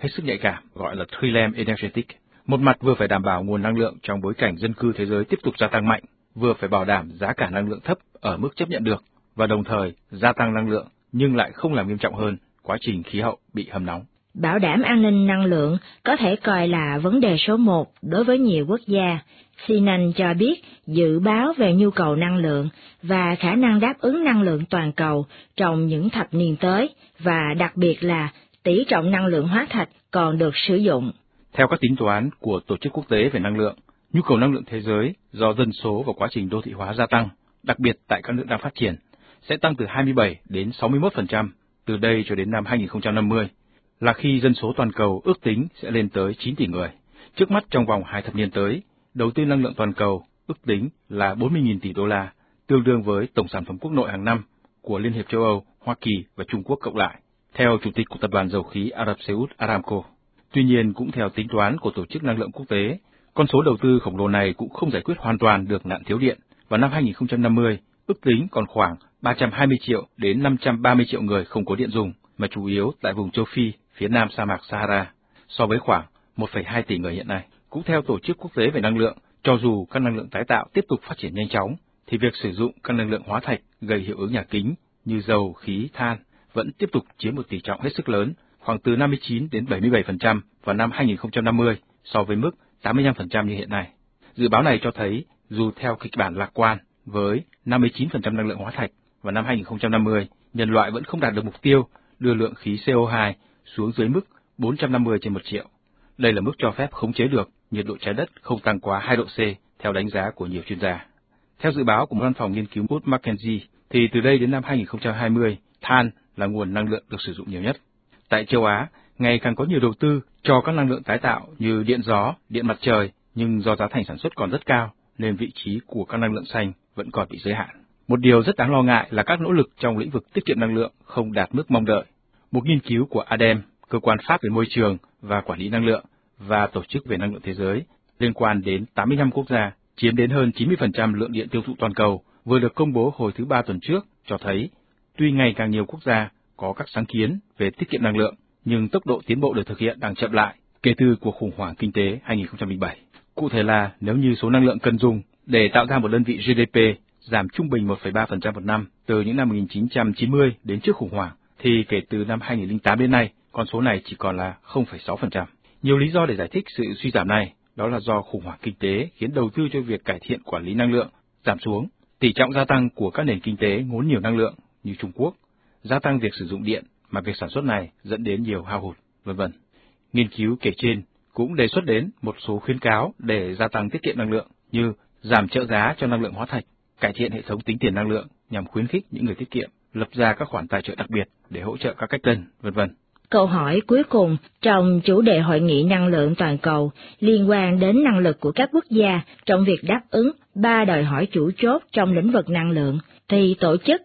hết sức nhạy cảm, gọi là trilemma energetic. Một mặt vừa phải đảm bảo nguồn năng lượng trong bối cảnh dân cư thế giới tiếp tục gia tăng mạnh, vừa phải bảo đảm giá cả năng lượng thấp ở mức chấp nhận được, và đồng thời gia tăng năng lượng nhưng lại không làm nghiêm trọng hơn quá trình khí hậu bị hâm nóng. Bảo đảm an ninh năng lượng có thể coi là vấn đề số 1 đối với nhiều quốc gia. CNN cho biết dự báo về nhu cầu năng lượng và khả năng đáp ứng năng lượng toàn cầu trong những thập niên tới, và đặc biệt là tỷ trọng năng lượng hóa thạch còn được sử dụng. Theo các tính toán của Tổ chức Quốc tế về Năng lượng, nhu cầu năng lượng thế giới do dân số và quá trình đô thị hóa gia tăng, đặc biệt tại các nước đang phát triển, sẽ tăng từ 27 đến 61% từ đây cho đến năm 2050, là khi dân số toàn cầu ước tính sẽ lên tới 9 tỷ người. Trước mắt trong vòng 2 thập niên tới, đầu tư năng lượng toàn cầu ước tính là 40.000 tỷ đô la, tương đương với tổng sản phẩm quốc nội hàng năm của Liên hiệp châu Âu, Hoa Kỳ và Trung Quốc cộng lại, theo Chủ tịch của Tập đoàn Dầu khí Ả Rập Xê Út Aramco. Tuy nhiên, cũng theo tính toán của Tổ chức Năng lượng Quốc tế, con số đầu tư khổng lồ này cũng không giải quyết hoàn toàn được nạn thiếu điện. Vào năm 2050, ước tính còn khoảng 320 triệu đến 530 triệu người không có điện dùng, mà chủ yếu tại vùng châu Phi, phía nam sa mạc Sahara, so với khoảng 1,2 tỷ người hiện nay. Cũng theo Tổ chức Quốc tế về Năng lượng, cho dù các năng lượng tái tạo tiếp tục phát triển nhanh chóng, thì việc sử dụng các năng lượng hóa thạch gây hiệu ứng nhà kính như dầu, khí, than vẫn tiếp tục chiếm một tỷ trọng hết sức lớn, khoảng từ 59 đến 77% vào năm 2050 so với mức 85% như hiện nay. Dự báo này cho thấy, dù theo kịch bản lạc quan với 59% năng lượng hóa thạch vào năm 2050, nhân loại vẫn không đạt được mục tiêu đưa lượng khí CO2 xuống dưới mức 450 trên 1 triệu. Đây là mức cho phép khống chế được nhiệt độ trái đất không tăng quá 2 độ C theo đánh giá của nhiều chuyên gia. Theo dự báo của một văn phòng nghiên cứu Wood Mackenzie, thì từ đây đến năm 2020, than là nguồn năng lượng được sử dụng nhiều nhất. Tại châu Á, ngày càng có nhiều đầu tư cho các năng lượng tái tạo như điện gió, điện mặt trời, nhưng do giá thành sản xuất còn rất cao, nên vị trí của các năng lượng xanh vẫn còn bị giới hạn. Một điều rất đáng lo ngại là các nỗ lực trong lĩnh vực tiết kiệm năng lượng không đạt mức mong đợi. Một nghiên cứu của ADEME, cơ quan Pháp về môi trường và quản lý năng lượng, và Tổ chức về Năng lượng Thế giới, liên quan đến 85 quốc gia, chiếm đến hơn 90% lượng điện tiêu thụ toàn cầu, vừa được công bố hồi thứ 3 tuần trước, cho thấy tuy ngày càng nhiều quốc gia có các sáng kiến về tiết kiệm năng lượng, nhưng tốc độ tiến bộ được thực hiện đang chậm lại kể từ cuộc khủng hoảng kinh tế 2007. Cụ thể là nếu như số năng lượng cần dùng để tạo ra một đơn vị GDP giảm trung bình 1,3% một năm từ những năm 1990 đến trước khủng hoảng, thì kể từ năm 2008 đến nay, con số này chỉ còn là 0,6%. Nhiều lý do để giải thích sự suy giảm này, đó là do khủng hoảng kinh tế khiến đầu tư cho việc cải thiện quản lý năng lượng giảm xuống, tỷ trọng gia tăng của các nền kinh tế ngốn nhiều năng lượng như Trung Quốc, gia tăng việc sử dụng điện mà việc sản xuất này dẫn đến nhiều hao hụt, v.v. Nghiên cứu kể trên cũng đề xuất đến một số khuyến cáo để gia tăng tiết kiệm năng lượng như giảm trợ giá cho năng lượng hóa thạch, cải thiện hệ thống tính tiền năng lượng nhằm khuyến khích những người tiết kiệm, lập ra các khoản tài trợ đặc biệt để hỗ trợ các cách tân, v.v. Câu hỏi cuối cùng trong chủ đề Hội nghị năng lượng toàn cầu liên quan đến năng lực của các quốc gia trong việc đáp ứng 3 đòi hỏi chủ chốt trong lĩnh vực năng lượng, thì tổ chức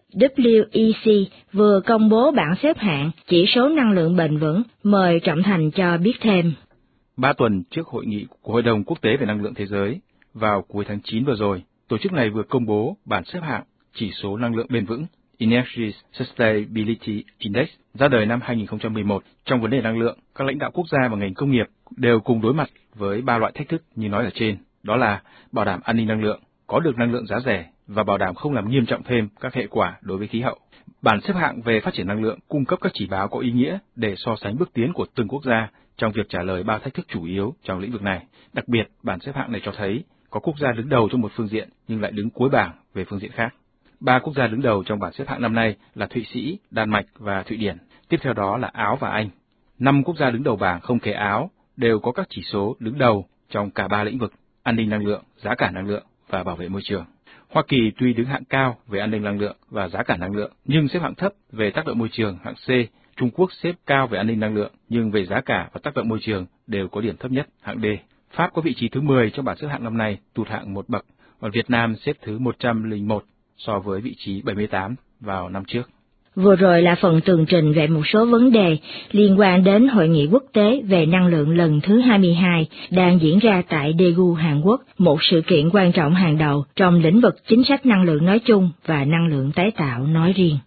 WEC vừa công bố bảng xếp hạng chỉ số năng lượng bền vững. Mời Trọng Thành cho biết thêm. 3 tuần trước hội nghị của Hội đồng Quốc tế về Năng lượng Thế giới, vào cuối tháng 9 vừa rồi, tổ chức này vừa công bố bảng xếp hạng chỉ số năng lượng bền vững Energy Sustainability Index ra đời năm 2011. Trong vấn đề năng lượng, các lãnh đạo quốc gia và ngành công nghiệp đều cùng đối mặt với 3 loại thách thức như nói ở trên, đó là bảo đảm an ninh năng lượng, có được năng lượng giá rẻ và bảo đảm không làm nghiêm trọng thêm các hệ quả đối với khí hậu. Bảng xếp hạng về phát triển năng lượng cung cấp các chỉ báo có ý nghĩa để so sánh bước tiến của từng quốc gia trong việc trả lời 3 thách thức chủ yếu trong lĩnh vực này. Đặc biệt, bảng xếp hạng này cho thấy có quốc gia đứng đầu trong một phương diện nhưng lại đứng cuối bảng về phương diện khác. 3 quốc gia đứng đầu trong bảng xếp hạng năm nay là Thụy Sĩ, Đan Mạch và Thụy Điển. Tiếp theo đó là Áo và Anh. 5 quốc gia đứng đầu bảng không kể Áo đều có các chỉ số đứng đầu trong cả 3 lĩnh vực: an ninh năng lượng, giá cả năng lượng và bảo vệ môi trường. Hoa Kỳ tuy đứng hạng cao về an ninh năng lượng và giá cả năng lượng, nhưng xếp hạng thấp về tác động môi trường, hạng C. Trung Quốc xếp cao về an ninh năng lượng, nhưng về giá cả và tác động môi trường đều có điểm thấp nhất, hạng D. Pháp có vị trí thứ 10 trong bảng xếp hạng năm nay, tụt hạng một bậc, còn Việt Nam xếp thứ 101 so với vị trí 78 vào năm trước. Vừa rồi là phần tường trình về một số vấn đề liên quan đến Hội nghị quốc tế về năng lượng lần thứ 22 đang diễn ra tại Daegu, Hàn Quốc, một sự kiện quan trọng hàng đầu trong lĩnh vực chính sách năng lượng nói chung và năng lượng tái tạo nói riêng.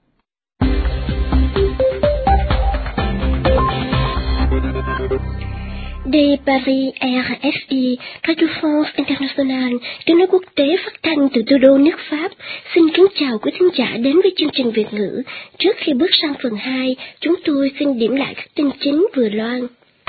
De Paris RFI, Radio France Internationale, tiếng nói quốc tế phát thanh từ thủ đô nước Pháp. Xin kính chào quý thính giả đến với chương trình Việt ngữ. Trước khi bước sang phần 2, chúng tôi xin điểm lại các tin chính vừa loan.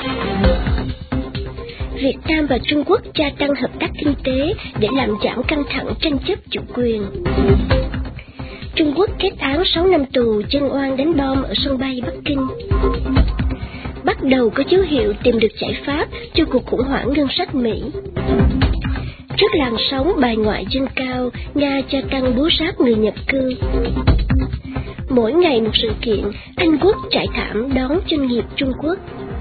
Việt Nam và Trung Quốc gia tăng hợp tác kinh tế để làm giảm căng thẳng tranh chấp chủ quyền. Trung Quốc kết án 6 năm tù dân oan đánh bom ở sân bay Bắc Kinh. Bắt đầu có dấu hiệu tìm được giải pháp cho cuộc khủng hoảng ngân sách Mỹ. Trước làn sóng bài ngoại dâng cao, Nga gia tăng búa ráp người nhập cư. Mỗi ngày một sự kiện, Anh Quốc trải thảm đón doanh nghiệp Trung Quốc.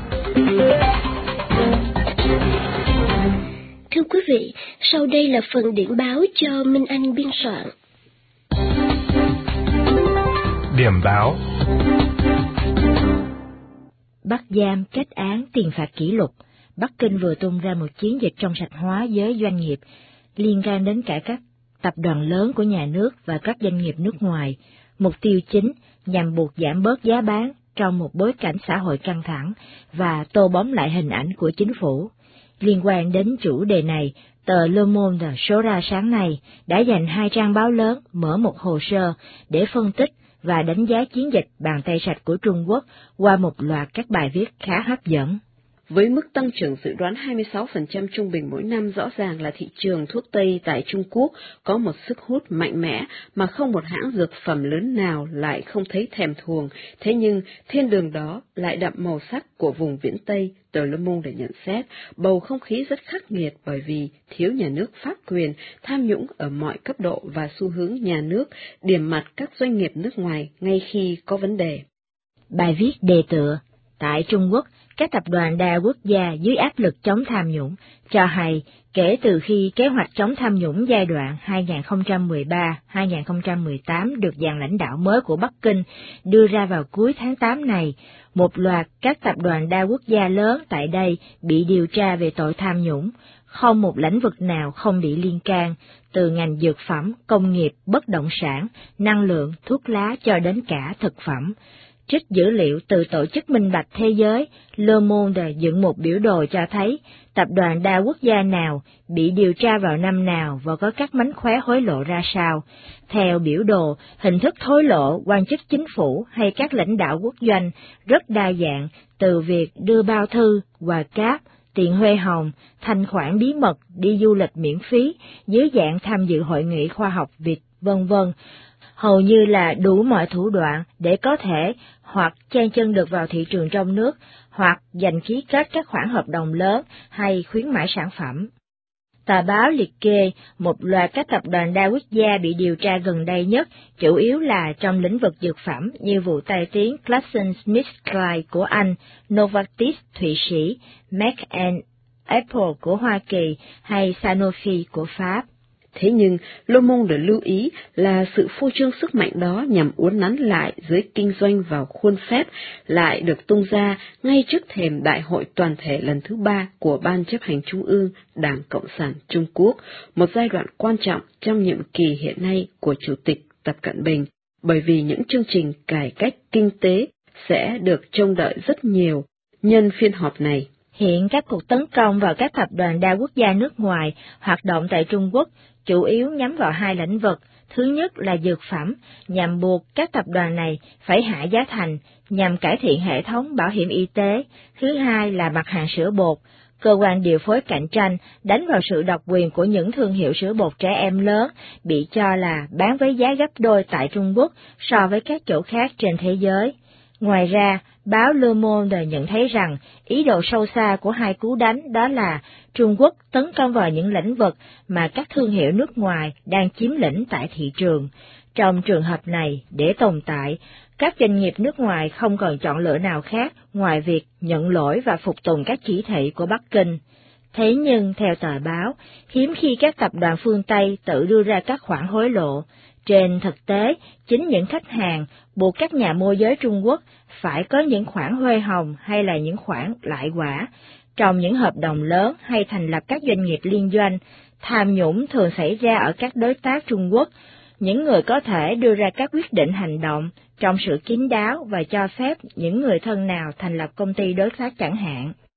Thưa quý vị, sau đây là phần điểm báo do Minh Anh biên soạn. Điểm báo. Bắt giam kết án tiền phạt kỷ lục. Bắc Kinh vừa tung ra một chiến dịch trong sạch hóa giới doanh nghiệp, liên quan đến cả các tập đoàn lớn của nhà nước và các doanh nghiệp nước ngoài. Mục tiêu chính nhằm buộc giảm bớt giá bán trong một bối cảnh xã hội căng thẳng và tô bóng lại hình ảnh của chính phủ. Liên quan đến chủ đề này, tờ Le Monde số ra sáng nay đã dành 2 trang báo lớn mở một hồ sơ để phân tích và đánh giá chiến dịch bàn tay sạch của Trung Quốc qua một loạt các bài viết khá hấp dẫn. Với mức tăng trưởng dự đoán 26% trung bình mỗi năm, rõ ràng là thị trường thuốc Tây tại Trung Quốc có một sức hút mạnh mẽ mà không một hãng dược phẩm lớn nào lại không thấy thèm thuồng. Thế nhưng, thiên đường đó lại đậm màu sắc của vùng viễn Tây, tờ Le Monde để nhận xét, bầu không khí rất khắc nghiệt bởi vì thiếu nhà nước pháp quyền, tham nhũng ở mọi cấp độ và xu hướng nhà nước điểm mặt các doanh nghiệp nước ngoài ngay khi có vấn đề. Bài viết đề tựa tại Trung Quốc, các tập đoàn đa quốc gia dưới áp lực chống tham nhũng, cho hay kể từ khi kế hoạch chống tham nhũng giai đoạn 2013-2018 được dàn lãnh đạo mới của Bắc Kinh đưa ra vào cuối tháng 8 này, một loạt các tập đoàn đa quốc gia lớn tại đây bị điều tra về tội tham nhũng, không một lĩnh vực nào không bị liên can, từ ngành dược phẩm, công nghiệp, bất động sản, năng lượng, thuốc lá cho đến cả thực phẩm. Trích dữ liệu từ Tổ chức Minh bạch Thế giới, Le Monde dựng một biểu đồ cho thấy tập đoàn đa quốc gia nào bị điều tra vào năm nào và có các mánh khóe hối lộ ra sao. Theo biểu đồ, hình thức hối lộ quan chức chính phủ hay các lãnh đạo quốc doanh rất đa dạng, từ việc đưa bao thư, quà cáp, tiền huê hồng, thanh khoản bí mật, đi du lịch miễn phí, dưới dạng tham dự hội nghị khoa học Việt, v.v. Hầu như là đủ mọi thủ đoạn để có thể hoặc chen chân được vào thị trường trong nước, hoặc giành ký kết các khoản hợp đồng lớn hay khuyến mãi sản phẩm. Tờ báo liệt kê một loạt các tập đoàn đa quốc gia bị điều tra gần đây nhất, chủ yếu là trong lĩnh vực dược phẩm như vụ tai tiếng GlaxoSmithKline của Anh, Novartis Thụy Sĩ, Merck & Apple của Hoa Kỳ hay Sanofi của Pháp. Thế nhưng, Le Monde lưu ý là sự phô trương sức mạnh đó nhằm uốn nắn lại giới kinh doanh vào khuôn phép lại được tung ra ngay trước thềm Đại hội toàn thể lần thứ 3 của Ban chấp hành Trung ương Đảng Cộng sản Trung Quốc, một giai đoạn quan trọng trong nhiệm kỳ hiện nay của Chủ tịch Tập Cận Bình, bởi vì những chương trình cải cách kinh tế sẽ được trông đợi rất nhiều nhân phiên họp này. Hiện các cuộc tấn công vào các tập đoàn đa quốc gia nước ngoài hoạt động tại Trung Quốc chủ yếu nhắm vào 2 lĩnh vực. Thứ nhất là dược phẩm, nhằm buộc các tập đoàn này phải hạ giá thành, nhằm cải thiện hệ thống bảo hiểm y tế. Thứ hai là mặt hàng sữa bột. Cơ quan điều phối cạnh tranh đánh vào sự độc quyền của những thương hiệu sữa bột trẻ em lớn, bị cho là bán với giá gấp đôi tại Trung Quốc so với các chỗ khác trên thế giới. Ngoài ra, báo Le Monde nhận thấy rằng ý đồ sâu xa của 2 cú đánh đó là Trung Quốc tấn công vào những lĩnh vực mà các thương hiệu nước ngoài đang chiếm lĩnh tại thị trường. Trong trường hợp này, để tồn tại, các doanh nghiệp nước ngoài không còn chọn lựa nào khác ngoài việc nhận lỗi và phục tùng các chỉ thị của Bắc Kinh. Thế nhưng, theo tờ báo, hiếm khi các tập đoàn phương Tây tự đưa ra các khoản hối lộ. Trên thực tế, chính những khách hàng buộc các nhà môi giới Trung Quốc phải có những khoản huê hồng hay là những khoản lãi quả. Trong những hợp đồng lớn hay thành lập các doanh nghiệp liên doanh, tham nhũng thường xảy ra ở các đối tác Trung Quốc, những người có thể đưa ra các quyết định hành động trong sự kín đáo và cho phép những người thân nào thành lập công ty đối tác chẳng hạn.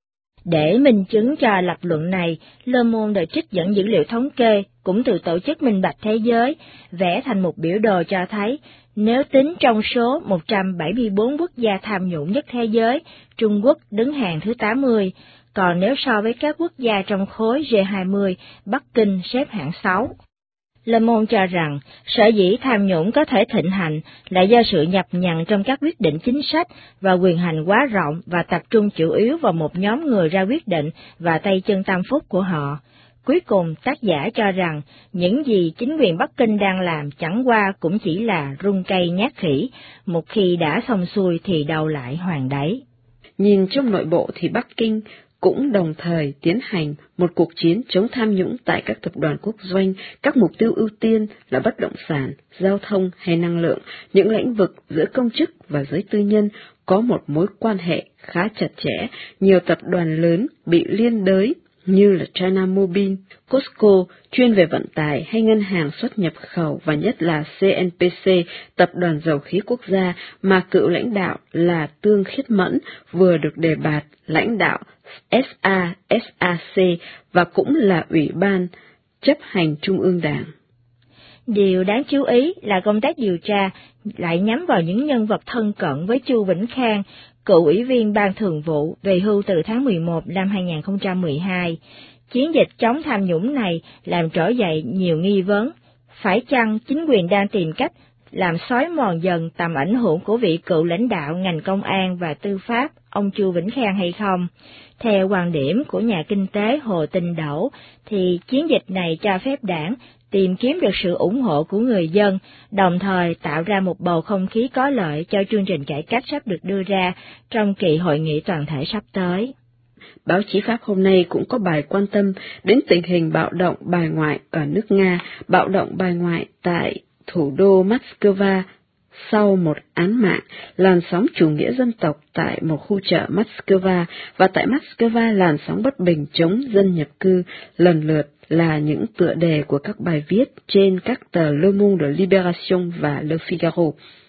Để minh chứng cho lập luận này, Le Monde đã trích dẫn dữ liệu thống kê, cũng từ Tổ chức Minh bạch Thế giới, vẽ thành một biểu đồ cho thấy, nếu tính trong số 174 quốc gia tham nhũng nhất thế giới, Trung Quốc đứng hàng thứ 80, còn nếu so với các quốc gia trong khối G20, Bắc Kinh xếp hạng 6. Le Monde cho rằng, sở dĩ tham nhũng có thể thịnh hành là do sự nhập nhằng trong các quyết định chính sách và quyền hành quá rộng và tập trung chủ yếu vào một nhóm người ra quyết định và tay chân tam phúc của họ. Cuối cùng, tác giả cho rằng, những gì chính quyền Bắc Kinh đang làm chẳng qua cũng chỉ là rung cây nhát khỉ, một khi đã xong xuôi thì đầu lại hoàng đáy. Nhìn trong nội bộ thì Bắc Kinh cũng đồng thời tiến hành một cuộc chiến chống tham nhũng tại các tập đoàn quốc doanh, các mục tiêu ưu tiên là bất động sản, giao thông hay năng lượng, những lĩnh vực giữa công chức và giới tư nhân có một mối quan hệ khá chặt chẽ, nhiều tập đoàn lớn bị liên đới như là China Mobile, Costco chuyên về vận tải hay ngân hàng xuất nhập khẩu và nhất là CNPC, tập đoàn dầu khí quốc gia mà cựu lãnh đạo là Tương Khiết Mẫn vừa được đề bạt lãnh đạo SAC và cũng là Ủy ban chấp hành Trung ương Đảng. Điều đáng chú ý là công tác điều tra lại nhắm vào những nhân vật thân cận với Chu Vĩnh Khang, cựu ủy viên Ban Thường vụ về hưu từ tháng 11 năm 2012. Chiến dịch chống tham nhũng này làm trỗi dậy nhiều nghi vấn. Phải chăng chính quyền đang tìm cách làm xói mòn dần tầm ảnh hưởng của vị cựu lãnh đạo ngành công an và tư pháp, ông Chu Vĩnh Khang hay không? Theo quan điểm của nhà kinh tế Hồ Tinh Đẩu, thì chiến dịch này cho phép đảng tìm kiếm được sự ủng hộ của người dân, đồng thời tạo ra một bầu không khí có lợi cho chương trình cải cách sắp được đưa ra trong kỳ hội nghị toàn thể sắp tới. Báo chí Pháp hôm nay cũng có bài quan tâm đến tình hình bạo động bài ngoại ở nước Nga, bạo động bài ngoại tại thủ đô Moscow sau một án mạng, làn sóng chủ nghĩa dân tộc tại một khu chợ Moscow và tại Moscow làn sóng bất bình chống dân nhập cư, lần lượt là những tựa đề của các bài viết trên các tờ Le Monde, Libération và Le Figaro.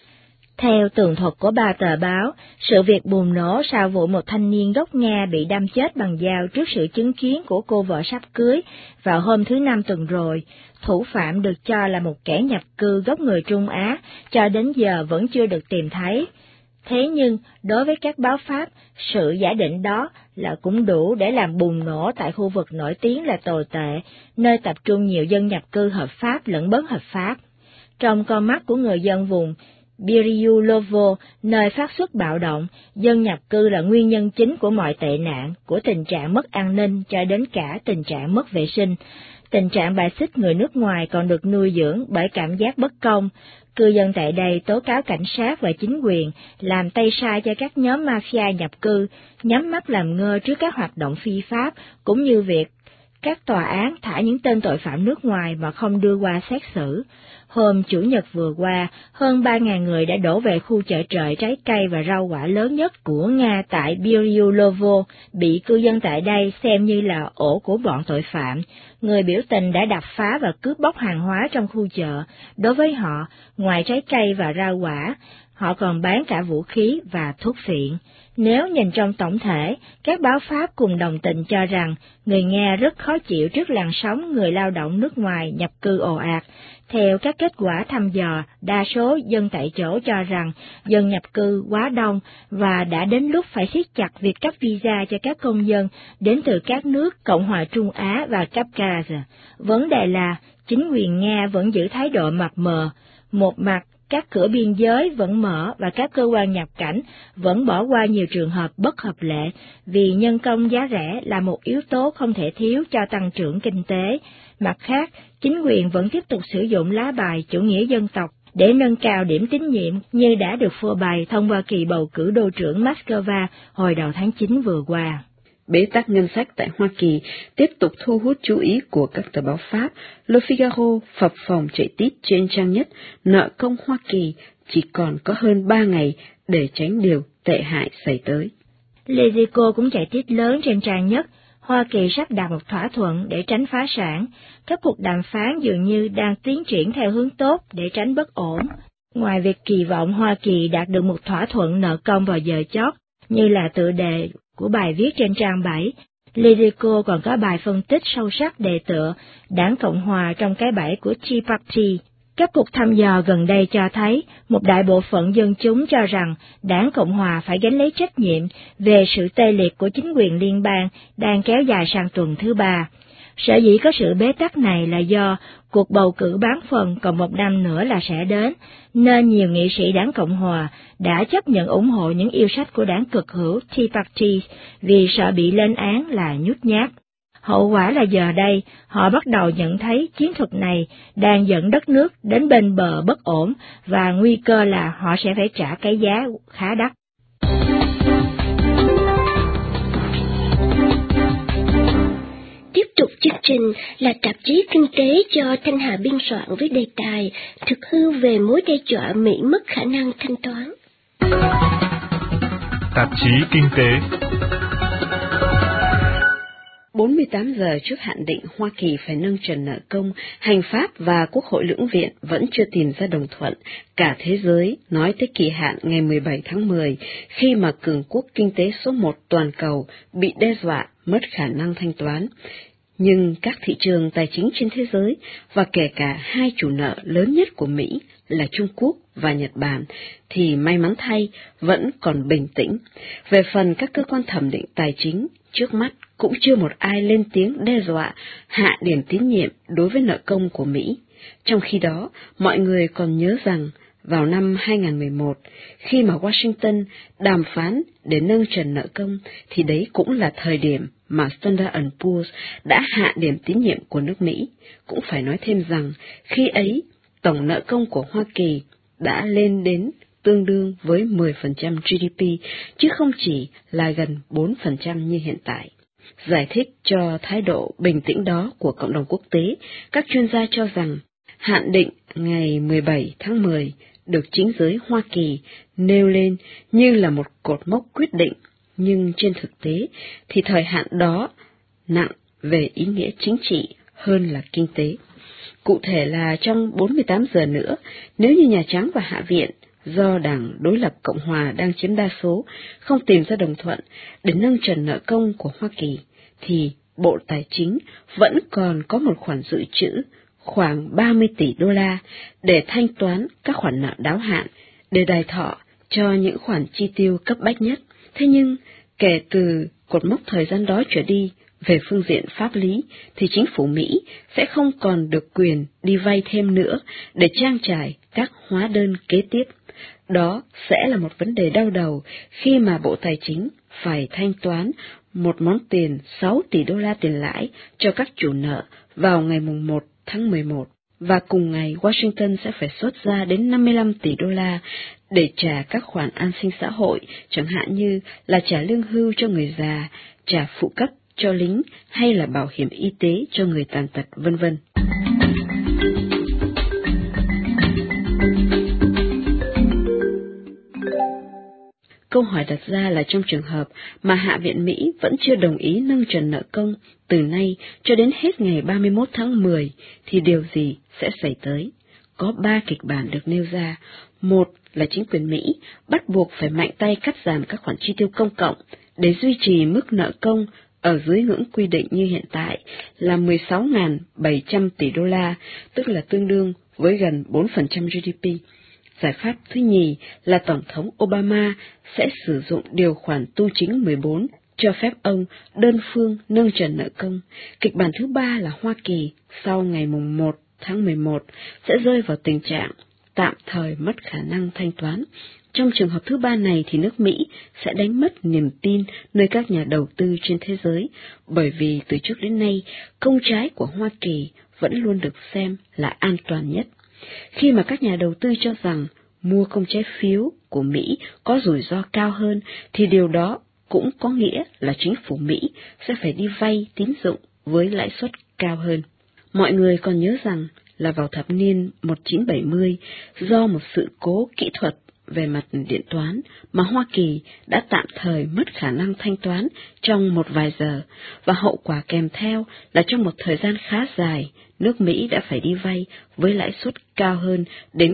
Theo tường thuật của 3 tờ báo, sự việc bùng nổ sau vụ một thanh niên gốc Nga bị đâm chết bằng dao trước sự chứng kiến của cô vợ sắp cưới vào hôm thứ Năm tuần rồi. Thủ phạm được cho là một kẻ nhập cư gốc người Trung Á, cho đến giờ vẫn chưa được tìm thấy. Thế nhưng, đối với các báo Pháp, sự giả định đó là cũng đủ để làm bùng nổ tại khu vực nổi tiếng là tồi tệ, nơi tập trung nhiều dân nhập cư hợp pháp lẫn bất hợp pháp. Trong con mắt của người dân vùng Biryoolovo, nơi phát xuất bạo động, dân nhập cư là nguyên nhân chính của mọi tệ nạn, của tình trạng mất an ninh cho đến cả tình trạng mất vệ sinh. Tình trạng bài xích người nước ngoài còn được nuôi dưỡng bởi cảm giác bất công. Cư dân tại đây tố cáo cảnh sát và chính quyền làm tay sai cho các nhóm mafia nhập cư, nhắm mắt làm ngơ trước các hoạt động phi pháp, cũng như việc các tòa án thả những tên tội phạm nước ngoài mà không đưa qua xét xử. Hôm Chủ nhật vừa qua, hơn 3.000 người đã đổ về khu chợ trời trái cây và rau quả lớn nhất của Nga tại Biryoolovo, bị cư dân tại đây xem như là ổ của bọn tội phạm. Người biểu tình đã đập phá và cướp bóc hàng hóa trong khu chợ. Đối với họ, ngoài trái cây và rau quả, họ còn bán cả vũ khí và thuốc phiện. Nếu nhìn trong tổng thể, các báo Pháp cùng đồng tình cho rằng người Nga rất khó chịu trước làn sóng người lao động nước ngoài nhập cư ồ ạt. Theo các kết quả thăm dò, đa số dân tại chỗ cho rằng dân nhập cư quá đông và đã đến lúc phải siết chặt việc cấp visa cho các công dân đến từ các nước Cộng hòa Trung Á và Caucasus. Vấn đề là chính quyền Nga vẫn giữ thái độ mập mờ. Một mặt, các cửa biên giới vẫn mở và các cơ quan nhập cảnh vẫn bỏ qua nhiều trường hợp bất hợp lệ vì nhân công giá rẻ là một yếu tố không thể thiếu cho tăng trưởng kinh tế. Mặt khác, chính quyền vẫn tiếp tục sử dụng lá bài chủ nghĩa dân tộc để nâng cao điểm tín nhiệm như đã được phô bày thông qua kỳ bầu cử đô trưởng Moscow hồi đầu tháng 9 vừa qua. Bế tắc ngân sách tại Hoa Kỳ tiếp tục thu hút chú ý của các tờ báo Pháp. Le Figaro phập phồng chạy tít trên trang nhất, nợ công Hoa Kỳ chỉ còn có hơn 3 ngày để tránh điều tệ hại xảy tới. Les Echos cũng chạy tít lớn trên trang nhất, Hoa Kỳ sắp đạt một thỏa thuận để tránh phá sản. Các cuộc đàm phán dường như đang tiến triển theo hướng tốt để tránh bất ổn. Ngoài việc kỳ vọng Hoa Kỳ đạt được một thỏa thuận nợ công vào giờ chót, như là tựa đề của bài viết trên trang 7, Politico còn có bài phân tích sâu sắc đề tựa Đảng Cộng Hòa trong cái bẫy của Tea Party. Các cuộc thăm dò gần đây cho thấy một đại bộ phận dân chúng cho rằng Đảng Cộng Hòa phải gánh lấy trách nhiệm về sự tê liệt của chính quyền liên bang đang kéo dài sang tuần thứ 3. Sở dĩ có sự bế tắc này là do cuộc bầu cử bán phần còn một năm nữa là sẽ đến, nên nhiều nghị sĩ Đảng Cộng Hòa đã chấp nhận ủng hộ những yêu sách của đảng cực hữu Tea Party vì sợ bị lên án là nhút nhát. Hậu quả là giờ đây, họ bắt đầu nhận thấy chiến thuật này đang dẫn đất nước đến bên bờ bất ổn và nguy cơ là họ sẽ phải trả cái giá khá đắt. Tiếp tục chương trình là tạp chí kinh tế do Thanh Hà biên soạn với đề tài thực hư về mối đe dọa Mỹ mất khả năng thanh toán. Tạp chí kinh tế. 48 giờ trước hạn định Hoa Kỳ phải nâng trần nợ công, hành pháp và Quốc hội lưỡng viện vẫn chưa tìm ra đồng thuận. Cả thế giới nói tới kỳ hạn ngày 17 tháng 10, khi mà cường quốc kinh tế số 1 toàn cầu bị đe dọa mất khả năng thanh toán. Nhưng các thị trường tài chính trên thế giới, và kể cả hai chủ nợ lớn nhất của Mỹ là Trung Quốc và Nhật Bản, thì may mắn thay vẫn còn bình tĩnh. Về phần các cơ quan thẩm định tài chính, trước mắt cũng chưa một ai lên tiếng đe dọa hạ điểm tín nhiệm đối với nợ công của Mỹ. Trong khi đó, mọi người còn nhớ rằng vào năm 2011, khi mà Washington đàm phán để nâng trần nợ công, thì đấy cũng là thời điểm mà Standard & Poor's đã hạ điểm tín nhiệm của nước Mỹ. Cũng phải nói thêm rằng, khi ấy, tổng nợ công của Hoa Kỳ đã lên đến tương đương với 10% GDP, chứ không chỉ là gần 4% như hiện tại. Giải thích cho thái độ bình tĩnh đó của cộng đồng quốc tế, các chuyên gia cho rằng hạn định ngày 17 tháng 10 được chính giới Hoa Kỳ nêu lên như là một cột mốc quyết định, nhưng trên thực tế thì thời hạn đó nặng về ý nghĩa chính trị hơn là kinh tế. Cụ thể là trong 48 giờ nữa, nếu như Nhà Trắng và Hạ viện do đảng đối lập Cộng Hòa đang chiếm đa số không tìm ra đồng thuận để nâng trần nợ công của Hoa Kỳ, thì Bộ Tài chính vẫn còn có một khoản dự trữ khoảng 30 tỷ đô la để thanh toán các khoản nợ đáo hạn, để đài thọ cho những khoản chi tiêu cấp bách nhất. Thế nhưng, kể từ cột mốc thời gian đó trở đi, về phương diện pháp lý, thì chính phủ Mỹ sẽ không còn được quyền đi vay thêm nữa để trang trải các hóa đơn kế tiếp. Đó sẽ là một vấn đề đau đầu khi mà Bộ Tài chính phải thanh toán một món tiền 6 tỷ đô la tiền lãi cho các chủ nợ vào ngày 1 tháng 11, và cùng ngày Washington sẽ phải xuất ra đến 55 tỷ đô la để trả các khoản an sinh xã hội, chẳng hạn như là trả lương hưu cho người già, trả phụ cấp cho lính hay là bảo hiểm y tế cho người tàn tật, vân vân. Câu hỏi đặt ra là trong trường hợp mà Hạ viện Mỹ vẫn chưa đồng ý nâng trần nợ công từ nay cho đến hết ngày 31 tháng 10, thì điều gì sẽ xảy tới? Có 3 kịch bản được nêu ra. Một là chính quyền Mỹ bắt buộc phải mạnh tay cắt giảm các khoản chi tiêu công cộng để duy trì mức nợ công ở dưới ngưỡng quy định như hiện tại là 16.700 tỷ đô la, tức là tương đương với gần 4% GDP. Giải pháp thứ nhì là Tổng thống Obama sẽ sử dụng điều khoản tu chính 14 cho phép ông đơn phương nâng trần nợ công. Kịch bản thứ ba là Hoa Kỳ sau ngày 1 tháng 11 sẽ rơi vào tình trạng tạm thời mất khả năng thanh toán. Trong trường hợp thứ ba này thì nước Mỹ sẽ đánh mất niềm tin nơi các nhà đầu tư trên thế giới, bởi vì từ trước đến nay, công trái của Hoa Kỳ vẫn luôn được xem là an toàn nhất. Khi mà các nhà đầu tư cho rằng mua công trái phiếu của Mỹ có rủi ro cao hơn, thì điều đó cũng có nghĩa là chính phủ Mỹ sẽ phải đi vay tín dụng với lãi suất cao hơn. Mọi người còn nhớ rằng là vào thập niên 1970, do một sự cố kỹ thuật về mặt điện toán mà Hoa Kỳ đã tạm thời mất khả năng thanh toán trong một vài giờ, và hậu quả kèm theo là trong một thời gian khá dài, nước Mỹ đã phải đi vay với lãi suất cao hơn đến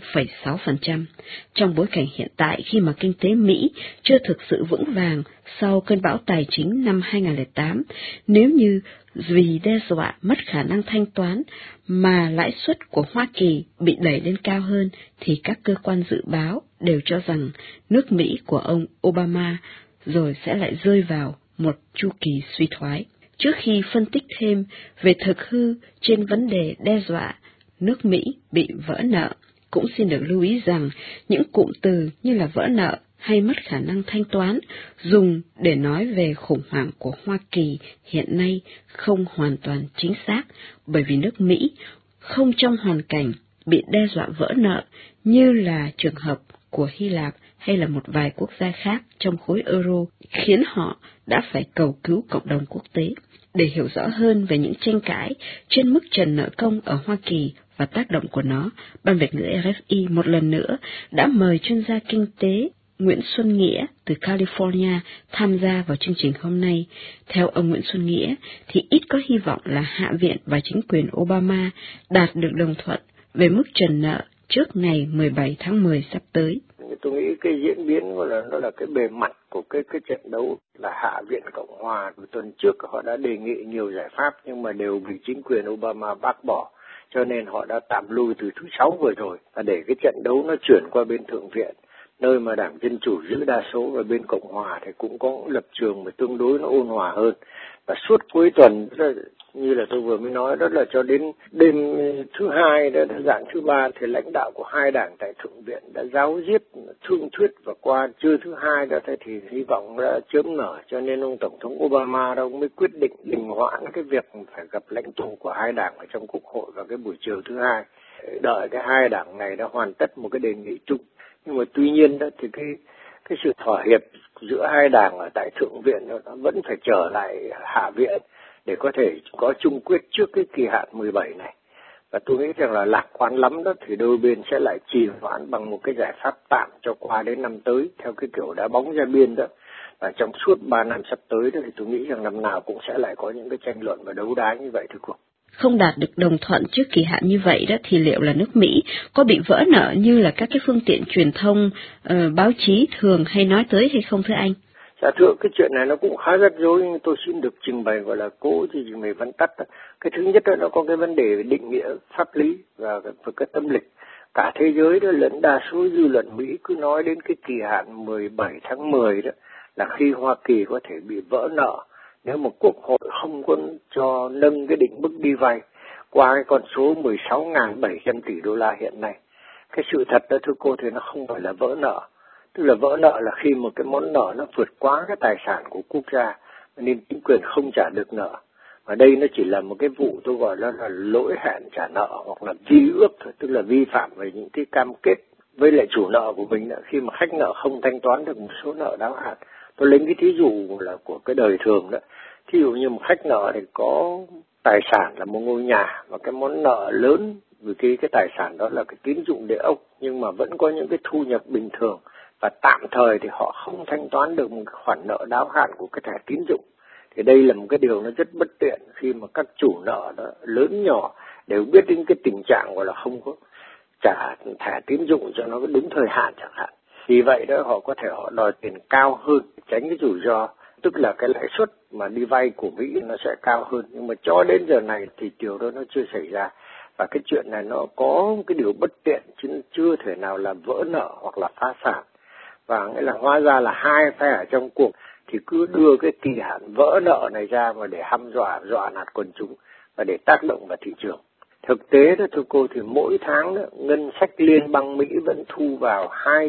0,6%. Trong bối cảnh hiện tại khi mà kinh tế Mỹ chưa thực sự vững vàng sau cơn bão tài chính năm 2008, nếu như vì đe dọa mất khả năng thanh toán mà lãi suất của Hoa Kỳ bị đẩy lên cao hơn, thì các cơ quan dự báo đều cho rằng nước Mỹ của ông Obama rồi sẽ lại rơi vào một chu kỳ suy thoái. Trước khi phân tích thêm về thực hư trên vấn đề đe dọa nước Mỹ bị vỡ nợ, cũng xin được lưu ý rằng những cụm từ như là vỡ nợ hay mất khả năng thanh toán dùng để nói về khủng hoảng của Hoa Kỳ hiện nay không hoàn toàn chính xác, bởi vì nước Mỹ không trong hoàn cảnh bị đe dọa vỡ nợ như là trường hợp của Hy Lạp hay là một vài quốc gia khác trong khối euro, khiến họ đã phải cầu cứu cộng đồng quốc tế. Để hiểu rõ hơn về những tranh cãi trên mức trần nợ công ở Hoa Kỳ và tác động của nó, Ban Việt ngữ RFI một lần nữa đã mời chuyên gia kinh tế Nguyễn Xuân Nghĩa từ California tham gia vào chương trình hôm nay. Theo ông Nguyễn Xuân Nghĩa, thì ít có hy vọng là Hạ viện và chính quyền Obama đạt được đồng thuận về mức trần nợ trước ngày 17 tháng 10 sắp tới. Tôi nghĩ cái diễn biến gọi là nó là cái bề mặt của cái trận đấu là Hạ viện Cộng hòa tuần trước họ đã đề nghị nhiều giải pháp nhưng mà đều bị chính quyền Obama bác bỏ, cho nên họ đã tạm lui từ thứ Sáu vừa rồi và để cái trận đấu nó chuyển qua bên Thượng viện, nơi mà Đảng Dân Chủ giữ đa số, và bên Cộng hòa thì cũng có lập trường mà tương đối nó ôn hòa hơn. Và suốt cuối tuần như là tôi vừa mới nói, đó là cho đến đêm thứ Hai, đó dạng thứ Ba thì lãnh đạo của hai đảng tại Thượng viện đã giáo diết thương thuyết, và qua trưa thứ Hai đó thì hy vọng đã chớm nở, cho nên ông Tổng thống Obama đâu mới quyết định đình hoãn cái việc phải gặp lãnh tụ của hai đảng ở trong Quốc hội vào cái buổi chiều thứ Hai, đợi cái hai đảng này đã hoàn tất một cái đề nghị chung. Nhưng mà tuy nhiên đó thì cái sự thỏa hiệp giữa hai đảng ở tại Thượng viện nó vẫn phải trở lại Hạ viện để có thể có chung quyết trước cái kỳ hạn 17 này. Và tôi nghĩ rằng là lạc quan lắm đó thì đôi bên sẽ lại trì hoãn bằng một cái giải pháp tạm cho qua đến năm tới, theo cái kiểu đá bóng ra biên đó. Và trong suốt 3 năm sắp tới đó thì tôi nghĩ rằng năm nào cũng sẽ lại có những cái tranh luận và đấu đá như vậy thưa cô. Không đạt được đồng thuận trước kỳ hạn như vậy đó thì liệu là nước Mỹ có bị vỡ nợ như là các cái phương tiện truyền thông, báo chí thường hay nói tới hay không thưa anh? Dạ thưa, cái chuyện này nó cũng khá rắc rối, nhưng tôi xin được trình bày gọi là cố thì trình bày vắn tắt. Cái thứ nhất đó, nó có cái vấn đề về định nghĩa pháp lý và cái tâm lịch. Cả thế giới đó lẫn đa số dư luận Mỹ cứ nói đến cái kỳ hạn 17 tháng 10 đó là khi Hoa Kỳ có thể bị vỡ nợ nếu mà Quốc hội không có cho nâng cái định mức đi vay qua cái con số 16.700 tỷ đô la hiện nay. Cái sự thật đó thưa cô thì nó không phải là vỡ nợ. Tức là vỡ nợ là khi một cái món nợ nó vượt quá cái tài sản của quốc gia nên chính quyền không trả được nợ. Và đây nó chỉ là một cái vụ tôi gọi là lỗi hẹn trả nợ hoặc là vi ước thôi, tức là vi phạm về những cái cam kết với lại chủ nợ của mình đó, khi mà khách nợ không thanh toán được một số nợ đáo hạn. Tôi lấy cái thí dụ là của cái đời thường đó. Thí dụ như một khách nợ thì có tài sản là một ngôi nhà và cái món nợ lớn vì cái tài sản đó là cái tín dụng địa ốc, nhưng mà vẫn có những cái thu nhập bình thường và tạm thời thì họ không thanh toán được một khoản nợ đáo hạn của cái thẻ tín dụng. Thì đây là một cái điều nó rất bất tiện khi mà các chủ nợ đó, lớn nhỏ đều biết đến cái tình trạng gọi là không có trả thẻ tín dụng cho nó đúng thời hạn chẳng hạn. Vì vậy đó họ có thể họ đòi tiền cao hơn, tránh cái rủi ro, tức là cái lãi suất mà đi vay của Mỹ nó sẽ cao hơn. Nhưng mà cho đến giờ này thì điều đó nó chưa xảy ra. Và cái chuyện này nó có cái điều bất tiện chứ chưa thể nào là vỡ nợ hoặc là phá sản. Và nghĩa là hóa ra là hai phe ở trong cuộc thì cứ đưa cái kỳ hạn vỡ nợ này ra mà để hăm dọa nạt quần chúng và để tác động vào thị trường. Thực tế đó thưa cô thì mỗi tháng đó, ngân sách liên bang Mỹ vẫn thu vào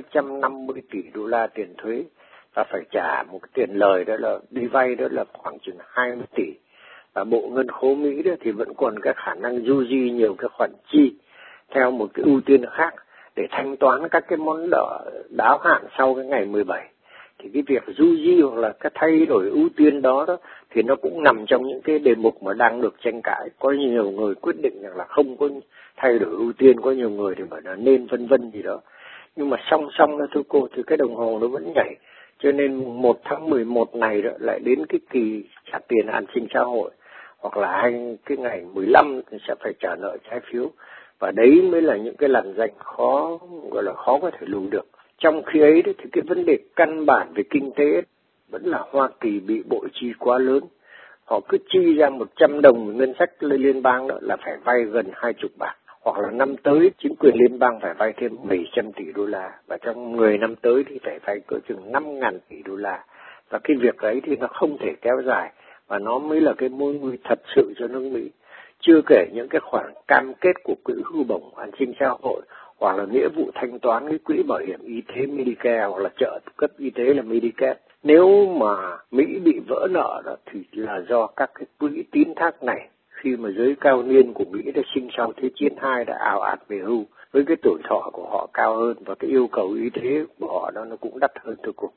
250 tỷ đô la tiền thuế và phải trả một cái tiền lời đó là đi vay đó là khoảng chừng 20 tỷ. Và bộ ngân khố Mỹ đó thì vẫn còn cái khả năng du di nhiều cái khoản chi theo một cái ưu tiên khác để thanh toán các cái món nợ đáo hạn sau cái ngày 17. Thì cái việc du di hoặc là cái thay đổi ưu tiên đó thì nó cũng nằm trong những cái đề mục mà đang được tranh cãi. Có nhiều người quyết định rằng là không có thay đổi ưu tiên, có nhiều người thì bảo là nên vân vân gì đó. Nhưng mà song song đó thưa cô thì cái đồng hồ nó vẫn nhảy. Cho nên 1 tháng 11 này đó lại đến cái kỳ trả tiền an sinh xã hội. hoặc là cái ngày 15 thì sẽ phải trả nợ trái phiếu, và đấy mới là những cái lằn ranh khó có thể lùi được. Trong khi ấy thì cái vấn đề căn bản về kinh tế vẫn là Hoa Kỳ bị bội chi quá lớn. Họ cứ chi ra 100 đồng ngân sách liên bang đó là phải vay gần 20 bạc, hoặc là năm tới chính quyền liên bang phải vay thêm 700 tỷ đô la, và trong 10 năm tới thì phải vay cỡ chừng 5.000 tỷ đô la. Và cái việc ấy thì nó không thể kéo dài, và nó mới là cái mối nguy thật sự cho nước Mỹ. Chưa kể những cái khoản cam kết của quỹ hưu bổng an sinh xã hội, hoặc là nghĩa vụ thanh toán cái quỹ bảo hiểm y tế Medicare, hoặc là trợ cấp y tế là Medicare. Nếu mà Mỹ bị vỡ nợ đó thì là do các cái quỹ tín thác này, khi mà giới cao niên của Mỹ đã sinh sau Thế chiến II đã ào ạt về hưu, với cái tuổi thọ của họ cao hơn và cái yêu cầu y tế của họ đó nó cũng đắt hơn thưa cô.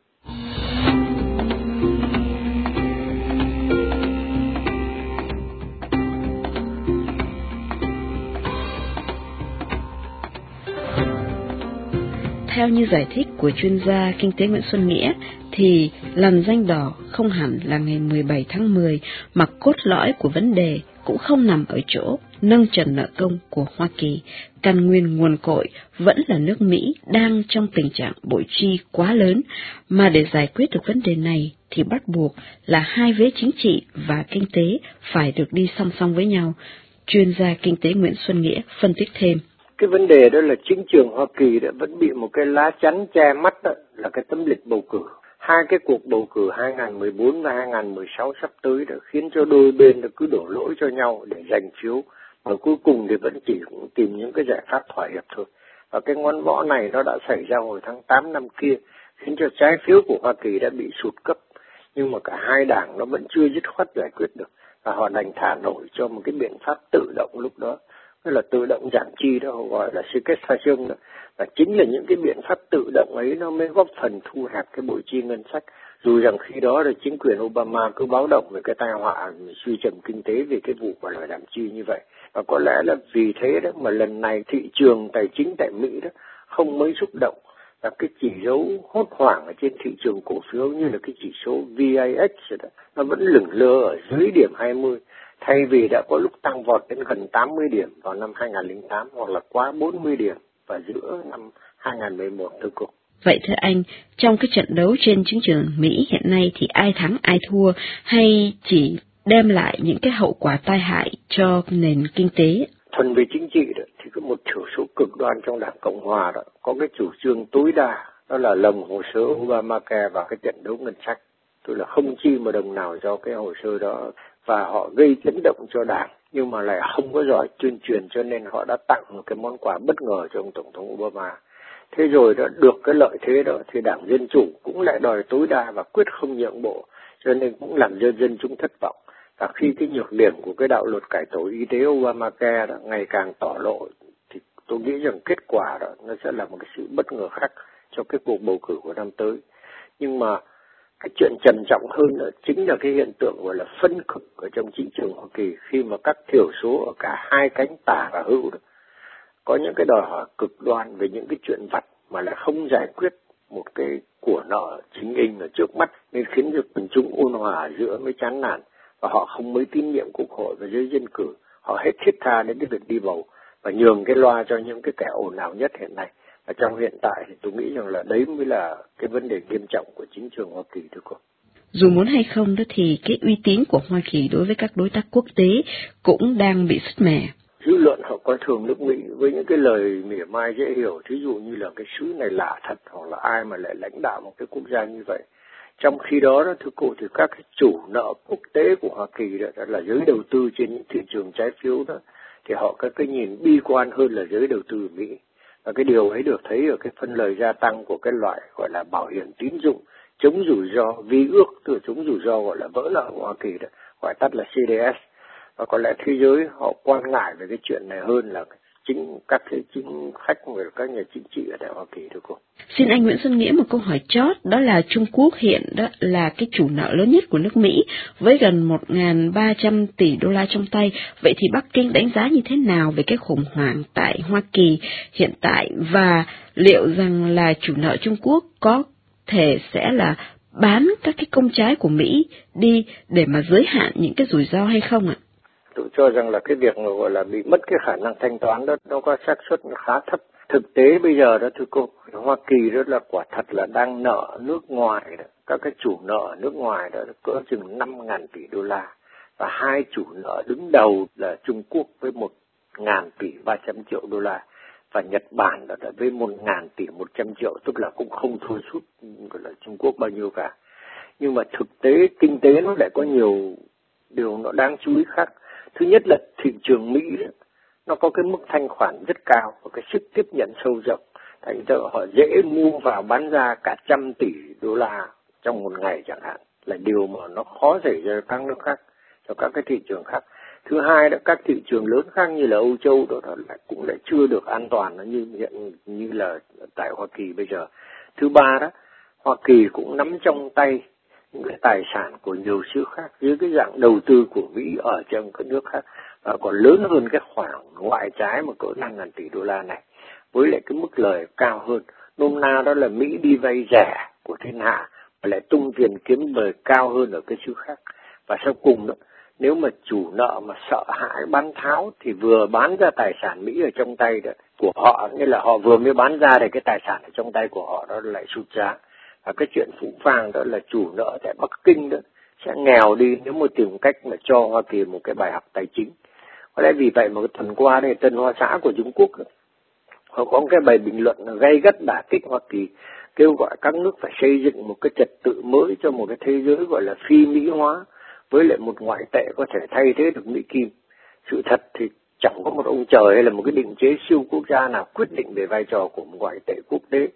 Theo như giải thích của chuyên gia kinh tế Nguyễn Xuân Nghĩa, thì lằn ranh đỏ không hẳn là ngày 17 tháng 10, mà cốt lõi của vấn đề cũng không nằm ở chỗ nâng trần nợ công của Hoa Kỳ. Căn nguyên nguồn cội vẫn là nước Mỹ đang trong tình trạng bội chi quá lớn, mà để giải quyết được vấn đề này thì bắt buộc là hai vế chính trị và kinh tế phải được đi song song với nhau. Chuyên gia kinh tế Nguyễn Xuân Nghĩa phân tích thêm. Cái vấn đề đó là chính trường Hoa Kỳ đã vẫn bị một cái lá chắn che mắt, đó là cái tấm lịch bầu cử. Hai cái cuộc bầu cử 2014 và 2016 sắp tới đã khiến cho đôi bên đã cứ đổ lỗi cho nhau để giành phiếu, và cuối cùng thì vẫn chỉ tìm những cái giải pháp thỏa hiệp thôi. Và cái ngón võ này nó đã xảy ra hồi tháng 8 năm kia, khiến cho trái phiếu của Hoa Kỳ đã bị sụt cấp. Nhưng mà cả hai đảng nó vẫn chưa dứt khoát giải quyết được, và họ đành thả nổi cho một cái biện pháp tự động lúc đó. Tức là tự động giảm chi đó, họ gọi là sequestration đó. Và chính là những cái biện pháp tự động ấy nó mới góp phần thu hẹp cái bội chi ngân sách. Dù rằng khi đó là chính quyền Obama cứ báo động về cái tai họa suy trầm kinh tế vì cái vụ gọi là giảm chi như vậy. Và có lẽ là vì thế đó mà lần này thị trường tài chính tại Mỹ đó không mấy xúc động. Và cái chỉ dấu hốt hoảng ở trên thị trường cổ phiếu như là cái chỉ số VIX đó, nó vẫn lửng lơ ở dưới điểm 20. Thay vì đã có lúc tăng vọt đến gần 80 điểm vào năm 2008 hoặc là quá 40 điểm vào giữa năm 2011 thưa cô. Vậy thưa anh, trong cái trận đấu trên chính trường Mỹ hiện nay thì ai thắng ai thua, hay chỉ đem lại những cái hậu quả tai hại cho nền kinh tế? Thuần về chính trị đó, thì có một thiểu số cực đoan trong Đảng Cộng Hòa đó có cái chủ trương tối đa, đó là lồng hồ sơ Obamacare vào cái trận đấu ngân sách. Tức là không chi một đồng nào do cái hồ sơ đó, và họ gây chấn động cho đảng, nhưng mà lại không có giỏi tuyên truyền, cho nên họ đã tặng một cái món quà bất ngờ cho ông Tổng thống Obama. Thế rồi đã được cái lợi thế đó thì Đảng Dân Chủ cũng lại đòi tối đa và quyết không nhượng bộ, cho nên cũng làm cho dân chúng thất vọng. Và khi cái nhược điểm của cái đạo luật cải tổ y tế Obamacare đó ngày càng tỏ lộ, thì tôi nghĩ rằng kết quả đó nó sẽ là một cái sự bất ngờ khác cho cái cuộc bầu cử của năm tới. Nhưng mà cái chuyện trầm trọng hơn nữa chính là cái hiện tượng gọi là phân cực ở trong thị trường Hoa Kỳ, khi mà các thiểu số ở cả hai cánh tả và hữu đó có những cái đòi hỏi cực đoan về những cái chuyện vặt mà lại không giải quyết một cái của nợ chính in ở trước mắt, nên khiến cho quần chúng ôn hòa giữa mới chán nản, và họ không mấy tín nhiệm Quốc hội và giới dân cử. Họ hết thiết tha đến cái việc đi bầu và nhường cái loa cho những cái kẻ ồn ào nhất hiện nay. Và trong hiện tại thì tôi nghĩ rằng là đấy mới là cái vấn đề nghiêm trọng của chính trường Hoa Kỳ thưa cô. Dù muốn hay không đó thì cái uy tín của Hoa Kỳ đối với các đối tác quốc tế cũng đang bị sứt mẻ. Dư luận họ coi thường nước Mỹ với những cái lời mỉa mai dễ hiểu, thí dụ như là cái xứ này lạ thật, hoặc là ai mà lại lãnh đạo một cái quốc gia như vậy. Trong khi đó, thưa cô, thì các cái chủ nợ quốc tế của Hoa Kỳ đó là giới đầu tư trên những thị trường trái phiếu đó, thì họ có cái nhìn bi quan hơn là giới đầu tư Mỹ. Và cái điều ấy được thấy ở cái phân lời gia tăng của cái loại gọi là bảo hiểm tín dụng chống rủi ro vi ước, tức là chống rủi ro gọi là vỡ nợ của Hoa Kỳ đó, gọi tắt là CDS. Và có lẽ thế giới họ quan ngại về cái chuyện này hơn là chính các cái chính khách và các nhà chính trị ở tại Hoa Kỳ thưa cô. Xin anh Nguyễn Xuân Nghĩa một câu hỏi chót, đó là Trung Quốc hiện đó là cái chủ nợ lớn nhất của nước Mỹ với gần 1.300 tỷ đô la trong tay. Vậy thì Bắc Kinh đánh giá như thế nào về cái khủng hoảng tại Hoa Kỳ hiện tại, và liệu rằng là chủ nợ Trung Quốc có thể sẽ là bán các cái công trái của Mỹ đi để mà giới hạn những cái rủi ro hay không ạ? tôi cho rằng là cái việc gọi là bị mất cái khả năng thanh toán đó nó có xác suất khá thấp. Thực tế bây giờ đó thưa cô, Hoa Kỳ đó là quả thật là đang nợ nước ngoài đó, các cái chủ nợ nước ngoài đó cỡ chừng 5.000 tỷ đô la, và hai chủ nợ đứng đầu là Trung Quốc với 1.000 tỷ 300 triệu đô la, và Nhật Bản đó là với 1.000 tỷ 100 triệu, tức là cũng không thua sút gọi là Trung Quốc bao nhiêu cả. Nhưng mà thực tế kinh tế nó lại có nhiều điều nó đáng chú ý khác. Thứ nhất là thị trường Mỹ đó, nó có cái mức thanh khoản rất cao và cái sức tiếp nhận sâu rộng, thành ra họ dễ mua vào bán ra cả 100 tỷ đô la trong một ngày chẳng hạn, là điều mà nó khó xảy ra các nước khác, cho các cái thị trường khác. Thứ hai là các thị trường lớn khác như là Âu Châu đó cũng lại chưa được an toàn như là tại Hoa Kỳ bây giờ. Thứ ba đó, Hoa Kỳ cũng nắm trong tay những cái tài sản của nhiều nước khác dưới cái dạng đầu tư của Mỹ ở trong các nước khác, và còn lớn hơn cái khoản ngoại trái mà cỡ 5.000 tỷ đô la này, với lại cái mức lời cao hơn. Nôm na đó là Mỹ đi vay rẻ của thiên hạ và lại tung tiền kiếm lời cao hơn ở cái xứ khác. Và sau cùng đó, nếu mà chủ nợ mà sợ hãi bán tháo thì vừa bán ra tài sản Mỹ ở trong tay đó, của họ, nghĩa là họ vừa mới bán ra thì cái tài sản ở trong tay của họ đó lại sụt giá. Và cái chuyện phũ phàng đó là chủ nợ tại Bắc Kinh đó sẽ nghèo đi nếu mà tìm cách mà cho Hoa Kỳ một cái bài học tài chính. Có lẽ vì vậy mà cái tuần qua đây Tân Hoa Xã của Trung Quốc họ có cái bài bình luận gay gắt đả kích Hoa Kỳ, kêu gọi các nước phải xây dựng một cái trật tự mới cho một cái thế giới gọi là phi Mỹ hóa, với lại một ngoại tệ có thể thay thế được Mỹ Kim. Sự thật thì chẳng có một ông trời hay là một cái định chế siêu quốc gia nào quyết định về vai trò của một ngoại tệ quốc tế.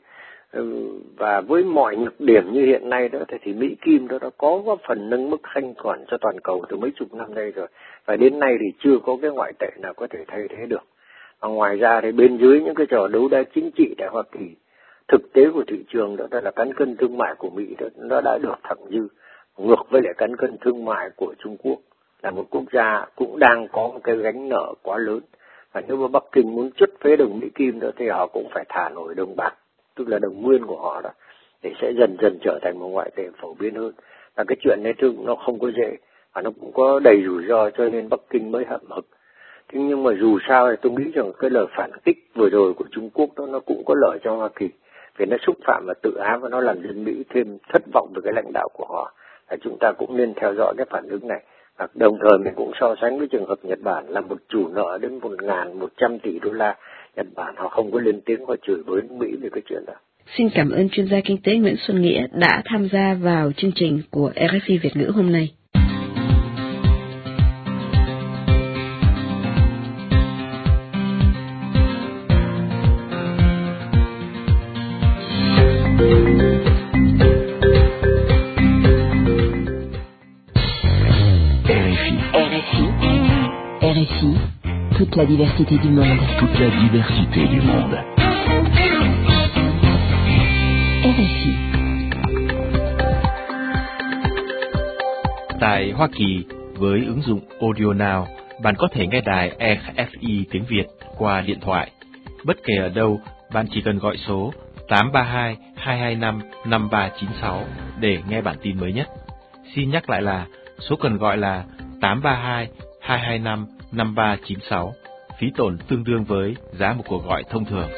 Và với mọi nhược điểm như hiện nay đó thì Mỹ Kim đó đã có góp phần nâng mức thanh khoản cho toàn cầu từ mấy chục năm nay rồi, và đến nay thì chưa có cái ngoại tệ nào có thể thay thế được. Và ngoài ra thì bên dưới những cái trò đấu đá chính trị tại Hoa Kỳ, thực tế của thị trường đó là cán cân thương mại của Mỹ đó nó đã được thặng dư, ngược với lại cán cân thương mại của Trung Quốc, là một quốc gia cũng đang có một cái gánh nợ quá lớn. Và nếu mà Bắc Kinh muốn chốt phế đồng Mỹ Kim đó thì họ cũng phải thả nổi đồng bạc, tức là đồng nguyên của họ đó, để sẽ dần dần trở thành một ngoại tệ phổ biến hơn. Và cái chuyện này thường nó không có dễ, và nó cũng có đầy rủi ro, cho nên Bắc Kinh mới hậm hực. Thế nhưng mà dù sao thì tôi nghĩ rằng cái lời phản kích vừa rồi của Trung Quốc đó nó cũng có lợi cho Hoa Kỳ, vì nó xúc phạm và tự ái, và nó làm dân Mỹ thêm thất vọng về cái lãnh đạo của họ. Và chúng ta cũng nên theo dõi cái phản ứng này. Và đồng thời mình cũng so sánh với trường hợp Nhật Bản là một chủ nợ đến 1.100 tỷ đô la. Nhật Bản họ không có lên tiếng, họ chửi bới Mỹ về cái chuyện đó. Xin cảm ơn chuyên gia kinh tế Nguyễn Xuân Nghĩa đã tham gia vào chương trình của RFI Việt ngữ hôm nay. RFI, toute la diversité du monde. Toute la diversité du monde. RFI. Tại Hoa Kỳ, với ứng dụng Audio Now, bạn có thể nghe đài RFI tiếng Việt qua điện thoại. Bất kể ở đâu, bạn chỉ cần gọi số 832 225 5396 để nghe bản tin mới nhất. Xin nhắc lại là số cần gọi là 832 225 5396, phí tổn tương đương với giá một cuộc gọi thông thường.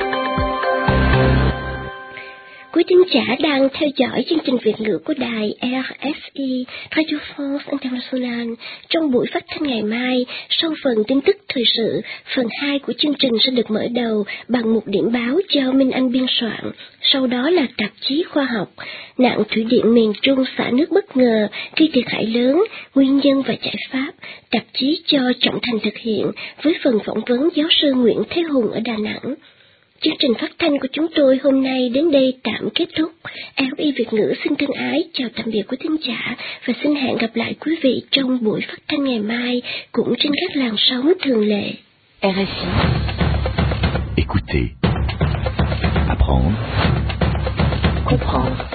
Quý thính giả đang theo dõi chương trình Việt ngữ của đài RFI, Radio France International. Trong buổi phát thanh ngày mai, sau phần tin tức thời sự, phần 2 của chương trình sẽ được mở đầu bằng một điểm báo do Minh Anh biên soạn. Sau đó là tạp chí khoa học, nạn thủy điện miền Trung xả nước bất ngờ, gây thiệt hại lớn, nguyên nhân và giải pháp. Tạp chí cho Trọng Thành thực hiện với phần phỏng vấn giáo sư Nguyễn Thế Hùng ở Đà Nẵng. Chương trình phát thanh của chúng tôi hôm nay đến đây tạm kết thúc. RFI Việt ngữ xin thân ái chào tạm biệt quý thính giả và xin hẹn gặp lại quý vị trong buổi phát thanh ngày mai cũng trên các làn sóng thường lệ. RFI. Écoutez, apprendre, comprendre.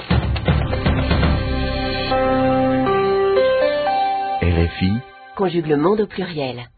RFI. Conjugue le monde au pluriel.